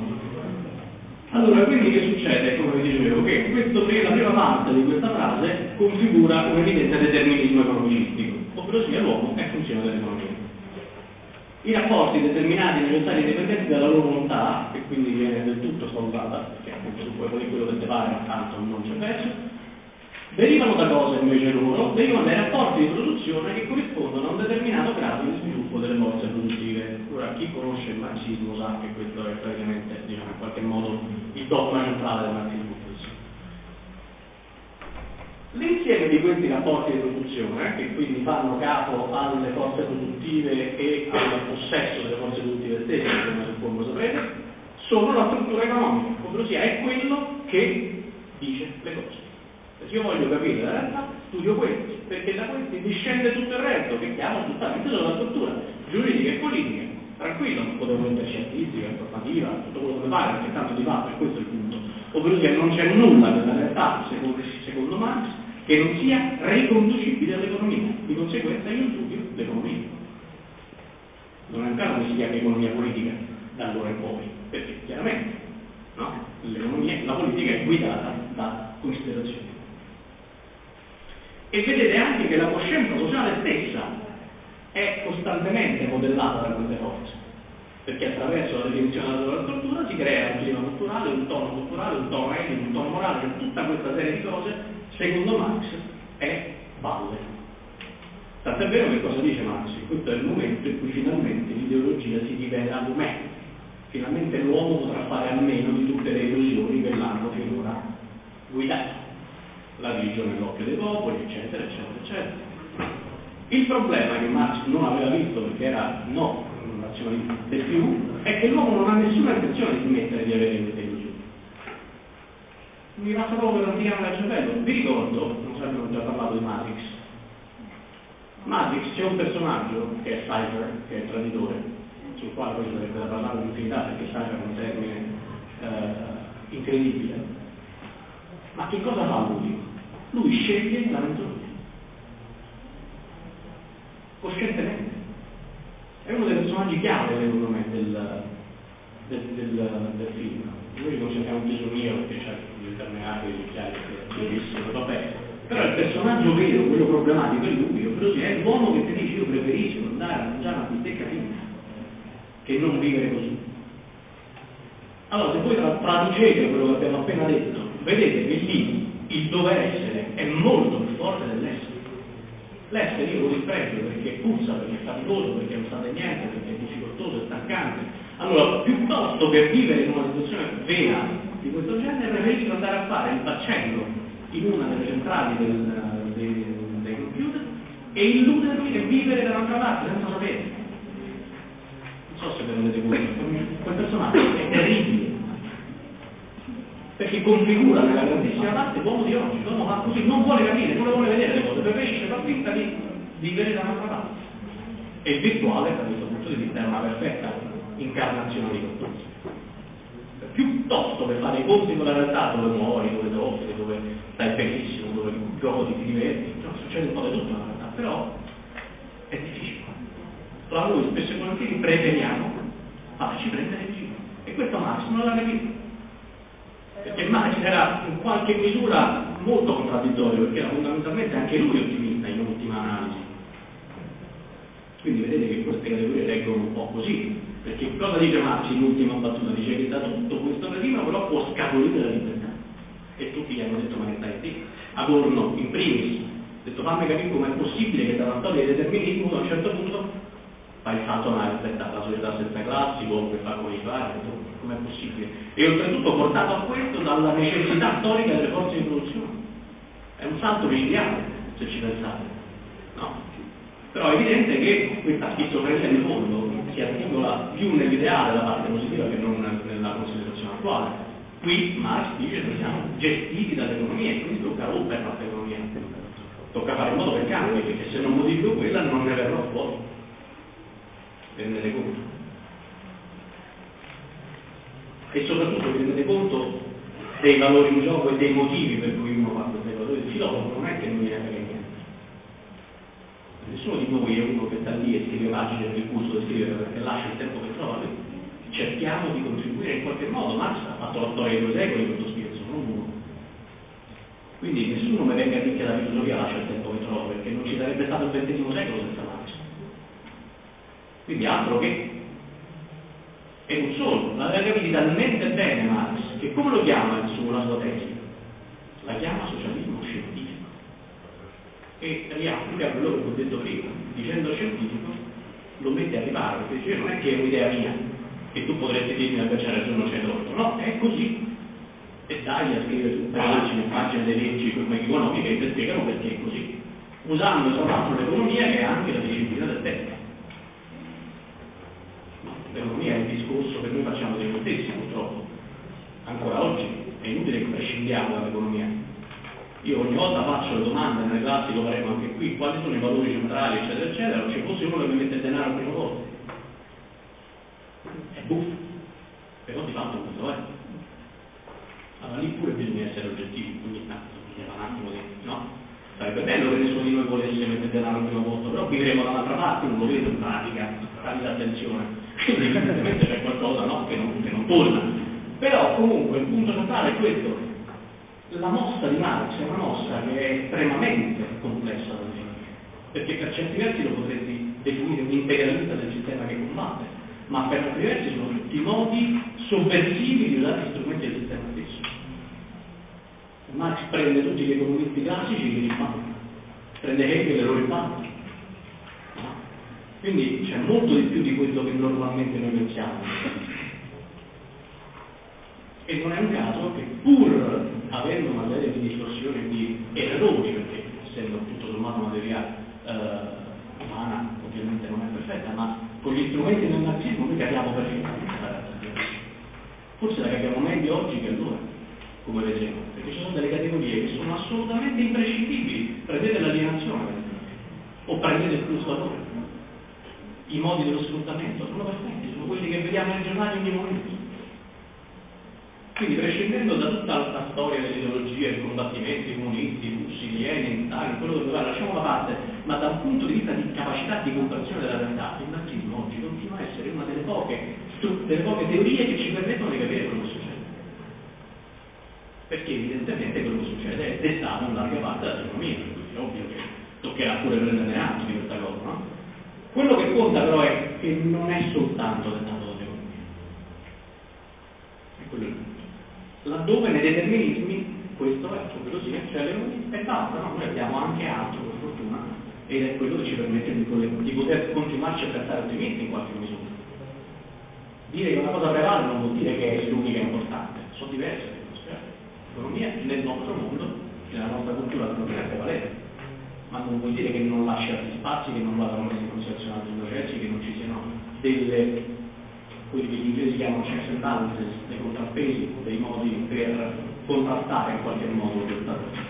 Allora, quindi che succede? Come vi dicevo, che la prima parte di questa frase configura un evidente determinismo economicistico, ovvero sia l'uomo è funzione dell'economia. I rapporti determinati, necessari e indipendenti dalla loro volontà, e quindi viene del tutto svalutata, perché appunto tu puoi fare quello che ti pare, ma tanto non c'è verso, derivano da cosa invece loro? Derivano dai rapporti di produzione che corrispondono a un determinato grado di sviluppo delle forze produttive. Ora, chi conosce il marxismo sa che questo è praticamente, diciamo, in qualche modo il dogma centrale del marxismo. L'insieme di questi rapporti di produzione, che quindi fanno capo alle forze produttive e al possesso delle forze produttive stesse, come suppongo saprete, sono la struttura economica, ovvero sia è quello che dice le cose. Se io voglio capire la realtà, studio questi, perché da questi discende tutto il resto, che chiamo giustamente sulla struttura giuridica e politica. Tranquillo, potevo metterci artistica, informativa, tutto quello che mi pare, perché tanto di fatto, e questo è il punto. Ovvero che non c'è nulla nella realtà, secondo Marx, che non sia riconducibile all'economia. Di conseguenza io studio l'economia. Non è un caso che si chiami economia politica da allora in poi, perché chiaramente no? L'economia, la politica è guidata da considerazioni. E vedete anche che la coscienza sociale stessa è costantemente modellata da queste forze, perché attraverso la definizione della struttura si crea un clima culturale, un tono etico, un tono morale, e tutta questa serie di cose, secondo Marx, è valle. Tant'è vero che cosa dice Marx? Questo è il momento in cui finalmente l'ideologia si rivela l'umano. Finalmente l'uomo potrà fare a meno di tutte le illusioni che l'hanno finora guidato. La religione è l'occhio dei popoli, eccetera, eccetera, eccetera. Il problema che Marx non aveva visto, perché era no razionalista del più, è che l'uomo non ha nessuna intenzione di smettere di avere queste illusioni. Mi basta proprio per anticare il cervello. Vi ricordo, non so se abbiamo già parlato di Matrix. Matrix c'è un personaggio che è Cypher, che è il traditore, sul quale poi sarebbe da parlare un'infinità, perché Cypher è un termine incredibile. Ma che cosa fa lui? Lui sceglie la menzogna. Coscientemente. È uno dei personaggi chiave, secondo me, del film. Noi ci concentriamo più sul mio, perché c'è il terminale di chiari che bellissimo, vabbè. Però il personaggio vero, quello problematico è lui, ovvero sia è l'uomo che ti dice io preferisco andare a mangiare una bistecca finta che non vivere così. Allora, se voi traducete quello che abbiamo appena detto, vedete che lì il dover essere è molto più forte dell'essere. L'essere io lo disprezzo perché puzza, perché è faticoso, perché non sta di niente, perché è difficoltoso, è stancante. Allora, piuttosto che vivere in una situazione vera di questo genere, preferisco andare a fare il baccello in una delle centrali dei computer e illudermi e vivere da un'altra parte senza sapere. Non so se vi rendete conto, quel personaggio è terribile, perché configura nella grandissima parte l'uomo di oggi. L'uomo fa così, non vuole capire, non le vuole vedere le cose, preferisce far finta di vivere da un'altra parte. E il virtuale, da questo punto di vista, è una perfetta incarnazione di questo. Piuttosto che fare i conti con la realtà, dove muori, dove soffri, dove stai benissimo, dove giochi, ti diverti, cioè, succede un po' di tutto nella realtà, però è difficile. Allora noi spesso e volentieri preferiamo farci prendere in giro. E questo Marx non l'ha capito. Perché Marx era in qualche misura molto contraddittorio, perché era fondamentalmente anche lui ottimista in ultima analisi. Quindi vedete che queste categorie reggono un po' così, perché cosa dice Marx in ultima battuta? Dice che da tutto questo regime però può scaturire la libertà. E tutti gli hanno detto ma che stai lì? Adorno in primis ha detto fammi capire com'è possibile che da una storia di determinismo a un certo punto fa il salto alla libertà, la società senza classi, come fa come fare, com'è possibile? E oltretutto portato a questo dalla necessità storica delle forze di produzione. È un salto micidiale, se ci pensate. No? Però è evidente che questa schizofrenia di fondo si articola più nell'ideale, la parte positiva, che non nella considerazione attuale. Qui Marx dice che siamo gestiti dall'economia e quindi tocca rompere la economia. Tocca fare in modo che cambi, perché se non modifico quella non ne verrò fuori. Rendete conto? E soprattutto vi rendete conto dei valori in gioco e dei motivi per cui uno fa queste cose. Il filosofo non è che non gliene frega niente. Nessuno di noi è uno che sta lì e scrive pagine del curso da scrivere perché lascia il tempo che trova. Noi cerchiamo di contribuire in qualche modo. Marx ha fatto la storia di 2 secoli questo scherzo, non uno. Quindi nessuno mi venga a dire che la filosofia lascia il tempo che trova, perché non ci sarebbe stato il XX secolo senza Marx. Quindi altro che. E non solo, l'aveva capito talmente bene Marx che come lo chiama la sua tesi? La chiama socialismo scientifico. E riapplica quello che ho detto prima, dicendo scientifico lo mette a riparo, perché dice non è che è un'idea mia, che tu potresti dirmi che c'è ragione o c'è torto, no, è così. E dai a scrivere tutte pagine e pagine di leggi economiche che ti spiegano perché è così, usando tra l'altro l'economia che è anche la disciplina del tempo. L'economia è il discorso che noi facciamo dei noi stessi, purtroppo. Ancora oggi è inutile che prescindiamo dall'economia. Io ogni volta faccio le domande nelle classi, lo faremo anche qui, quali sono i valori centrali, eccetera, eccetera, non ci fosse uno che mi mette il denaro al primo posto. È buffo, però di fatto questo è. Allora lì pure bisogna essere oggettivi, ogni tanto bisogna un attimo di, no? Sarebbe bello che nessuno di noi volesse mettere il denaro al primo posto, però vivremo da un'altra parte, non lo vedo in pratica, fate attenzione, quindi evidentemente c'è qualcosa no, che non torna. Però comunque il punto centrale è questo. La mossa di Marx è una mossa che è estremamente complessa da definire, perché per certi versi lo potresti definire un integralista del sistema che combatte, ma per altri versi sono tutti modi sovversivi di usare gli strumenti del sistema stesso. Marx prende tutti gli economisti classici e li ribalta, prende Hegel e lo ribalta. No? Quindi c'è molto di più di quello che normalmente noi pensiamo. E non è un caso che pur avendo una serie di distorsioni e di errori, perché essendo tutto sommato materia umana ovviamente non è perfetta, ma con gli strumenti del marxismo noi capiamo perfettamente la realtà di oggi. Forse la capiamo meglio oggi che allora, come vedremo, perché ci sono delle categorie che sono assolutamente imprescindibili. Prendete l'alienazione, o prendete il flusso i modi dello sfruttamento, sono perfetti, sono quelli che vediamo nei giornali ogni momento. Quindi prescindendo da tutta la storia dell'ideologia, dei combattimenti comunisti, russi, Lenin, Stalin, quello che vuole, lasciamo da parte, ma da un punto di vista di capacità di comprensione della realtà, il marxismo oggi continua a essere una delle poche teorie che ci permettono di capire quello che succede. Perché evidentemente quello che succede è dettato in larga parte dall'economia, quindi è ovvio che toccherà pure prenderne atto di questa cosa, no? Quello che conta però è che non è soltanto dettato dall'economia. E quello è il punto. Laddove nei determinismi questo è, quello sì, cioè l'economia e basta, no? Noi abbiamo anche altro per fortuna ed è quello che ci permette di poter continuarci a pensare ottimisti in qualche misura. Dire che una cosa prevale non vuol dire che è l'unica importante, sono diverse le cose. L'economia nel nostro mondo, nella nostra cultura non è prevalente, ma non vuol dire che non lasci altri spazi, che non vadano messi in considerazione altri processi, che non ci siano delle quelli che gli inglesi chiamano checks and balances, dei contrappesi, dei modi per contrastare in qualche modo questa cosa.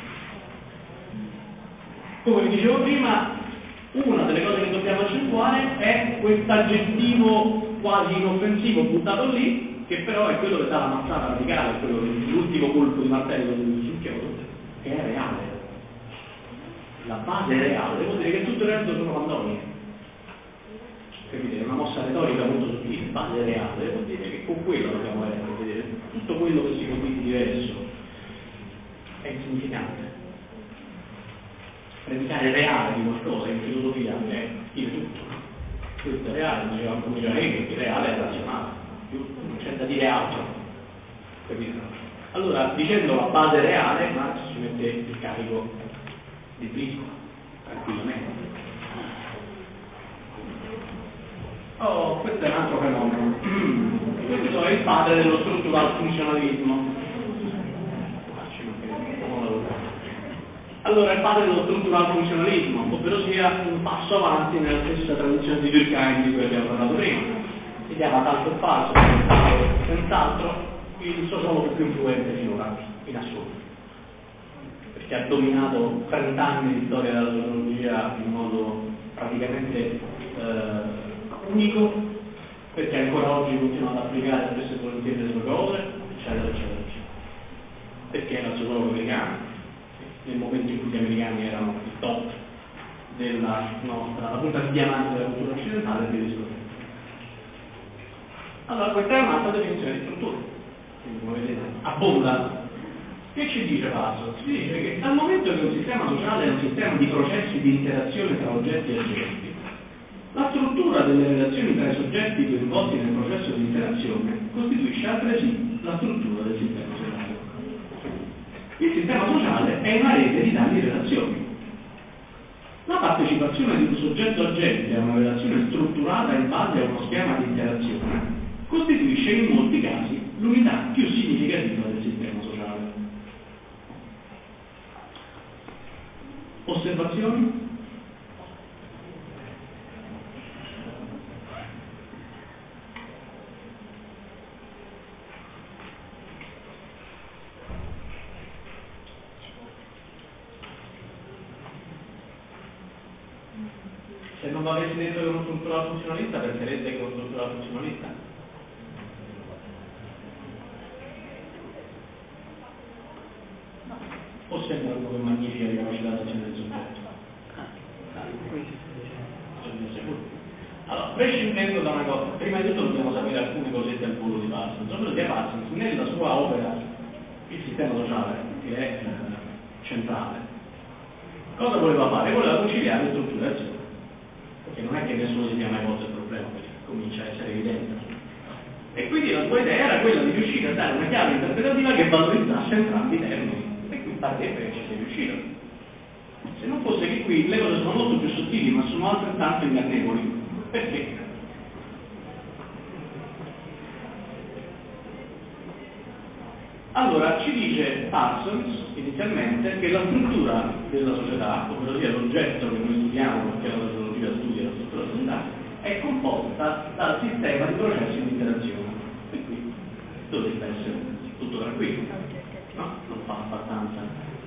Come vi dicevo prima, una delle cose che dobbiamo accentuare è questo aggettivo quasi inoffensivo buttato lì, che però è quello che dà la mazzata radicale, quello l'ultimo colpo di martello sul chiodo, che è reale. La base è reale, vuol dire che tutto il resto sono fandonie. Capite? È una mossa retorica molto sottile, base reale, vuol dire che con quello dobbiamo vedere tutto quello che si convince diverso è insignificante. Predicare reale di qualcosa in filosofia è dire tutto. Questo è reale, diceva Hegel, che reale è razionale, non c'è da dire altro. Capite? Allora, dicendo la base reale, Marx ci mette il carico di briscola, tranquillamente. Oh, questo è un altro fenomeno. Questo è il padre dello struttural funzionalismo. Allora, il padre dello struttural funzionalismo, ovvero sia un passo avanti nella stessa tradizione di Durkheim di cui abbiamo parlato prima. Si chiama tanto falso, senz'altro il sociologo più influente finora, in assoluto. Perché ha dominato 30 anni di storia della sociologia in modo praticamente unico, perché ancora oggi continuano ad applicare spesso e volentieri le sue cose, eccetera, eccetera, eccetera. Perché era il sociologo americano, nel momento in cui gli americani erano il top della nostra, la punta di diamante della cultura occidentale e via discorrendo. Allora, questa è un'altra definizione di struttura, quindi come vedete, abbonda. Che ci dice Parsons? Ci dice che dal momento che un sistema sociale è un sistema di processi di interazione tra oggetti e agenti, la struttura delle relazioni tra i soggetti coinvolti nel processo di interazione costituisce altresì la struttura del sistema sociale. Il sistema sociale è una rete di tali relazioni. La partecipazione di un soggetto agente a una relazione strutturata in base a uno schema di interazione costituisce in molti casi l'unità più significativa del sistema sociale. Osservazioni? Se non avessi detto che è uno strutturale funzionalista, pensereste che è uno strutturale funzionalista? O sembra uno che magnifica le capacità d'azione del soggetto? Allora, prescindendo da una cosa, prima di tutto dobbiamo sapere alcune cosette al volo di Parsons. Ovvero di Parsons, nella sua opera Il sistema sociale, che è centrale, cosa voleva fare? Voleva conciliare struttura e azione. Perché non è che nessuno si sia mai posto il problema, perché comincia a essere evidente. E quindi la sua idea era quella di riuscire a dare una chiave interpretativa che valorizzasse entrambi i termini. E qui parte che ci sia riuscito. Se non fosse che qui le cose sono molto più sottili, ma sono altrettanto ingannevoli. Perché? Allora, ci dice Parsons inizialmente che la struttura della società, ovvero sia l'oggetto che noi studiamo, perché la sociologia studia la struttura della società, è composta dal sistema di processi di interazione. E qui dovrebbe essere tutto tranquillo, no? Non fa abbastanza.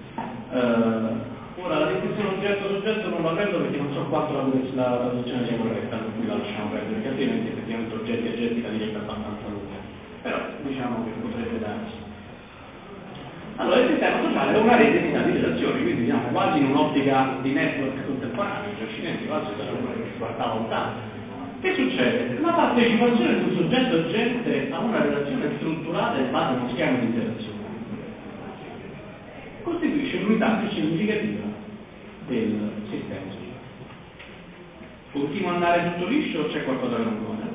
Ora la definizione oggetto-soggetto non la prendo perché non so quanto la traduzione sia corretta, per cui la lasciamo perdere, perché altrimenti effettivamente oggetti e agenti la diventa abbastanza lunga. Però diciamo che potrebbe darsi. Allora il sistema sociale è una rete di tali relazioni, quindi siamo quasi in un'ottica di network contemporaneo, gli occidenti quasi sarebbero che si guardava lontano. Che succede? La partecipazione di un soggetto agente a una relazione strutturata in base a uno schema di interazione costituisce l'unità più significativa del sistema sociale. Continua ad andare tutto liscio o c'è qualcosa che non va?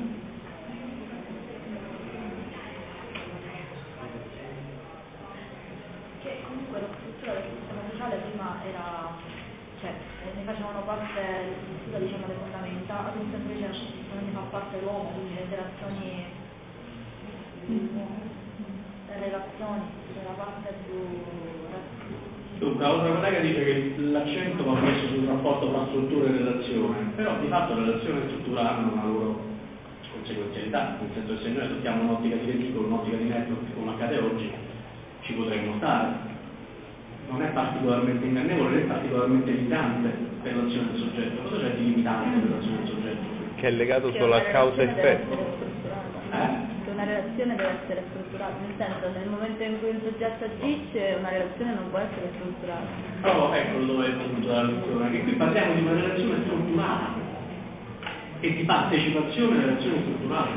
Che comunque la struttura del sistema sociale prima era, cioè ne facevano parte l'istruttura, diciamo, le fondamenta, adesso invece non ne fa parte l'uomo, quindi le interazioni, le relazioni, cioè la parte più.
Dunque, la vostra collega dice che l'accento va messo sul rapporto tra struttura e relazione, però di fatto le relazioni strutturali hanno una loro conseguenzialità, nel senso che se noi adottiamo un'ottica di reticolo, un'ottica di network come accade oggi, ci potremmo stare. Non è particolarmente ingannevole, non è particolarmente limitante per l'azione del soggetto. Cosa c'è di limitante per l'azione del soggetto?
Che è legato solo a causa e effetto.
Una relazione deve essere strutturata, nel senso, nel momento in cui un soggetto agisce, una relazione non può essere strutturata.
Però ecco dove è il punto della lezione, che qui parliamo di una relazione strutturata e di partecipazione alla relazione strutturale.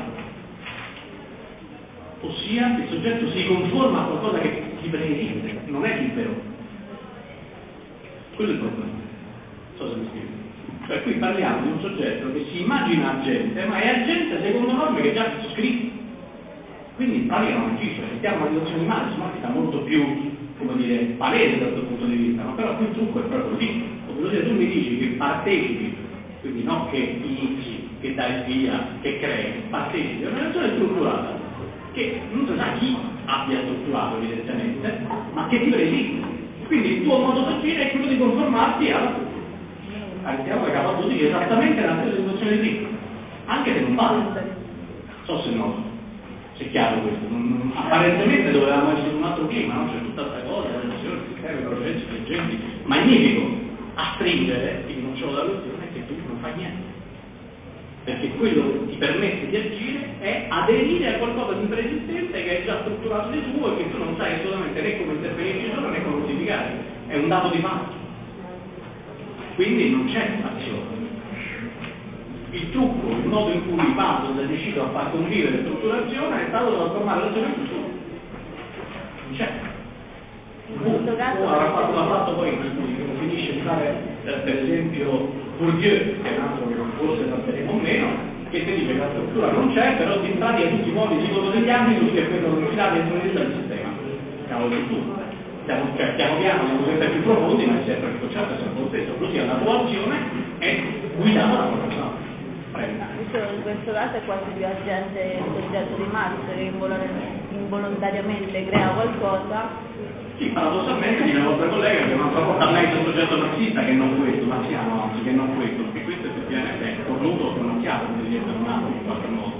Ossia, il soggetto si conforma a qualcosa che gli preesiste, non è libero. Quello è il problema. Non so se mi spiego. Cioè qui parliamo di un soggetto che si immagina agente, ma è agente secondo norme che già sono scritte. Quindi in pratica non agisce, se stiamo una situazione di male, sta molto più, come dire, palese da questo punto di vista, ma però qui il trucco è proprio lì. Ovvero dire, tu mi dici che partecipi, quindi non che inizi, che dai via, che crei, partecipi, è una relazione strutturata, che non si sa chi abbia strutturato evidentemente, ma che ti preesiste. Quindi il tuo modo di agire è quello di conformarti all'interno della capacità esattamente nella stessa situazione di lì, anche se non vale. So se no. È chiaro questo, apparentemente dovevamo essere un altro clima, no? C'è tutta questa cosa, la relazione, il sistema, i processi, gli agenti, magnifico, a stringere, quindi non c'è la questione che tu non fai niente, perché quello che ti permette di agire è aderire a qualcosa di preesistente che è già strutturato di tuo e che tu non sai assolutamente né come intervenirci sopra né come modificare, è un dato di fatto, quindi non c'è azione. Il trucco, il modo in cui Parsons ha deciso a far convivere strutturazione è stato trasformare l'azione in struttura. Non c'è. l'ha fatto poi finisce di fare per esempio Bourdieu, che è un altro che forse tratteremo meno, che ti dice che la struttura non c'è, però ti pratica tutti i modi dicono degli anni così che quello non ci dà dentro del sistema. Cavolo di tutto. Piano piano siamo sempre più profondi, ma è sempre il concetto è sempre lo stesso, così la tua azione è guidata da una persona.
In questo caso è quasi più agente il soggetto di Marx che involontariamente crea qualcosa.
Sì, paradossalmente di una vostra collega che non fa meglio il soggetto marxista che non questo, marxiano anzi che non questo, perché questo effettivamente è cornuto con marxiano, quindi è tornato in qualche modo.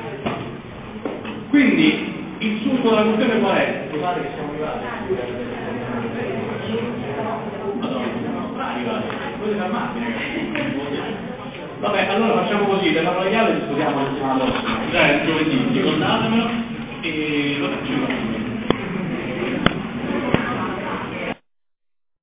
Quindi il sunto della questione qual è? Mi pare che siamo arrivati. Madonna, siamo arrivati. Potete fermarvi, ragazzi. Vabbè, allora facciamo così, della royale discutiamo la settimana prossima, cioè il giovedì, ricordatemelo e lo facciamo.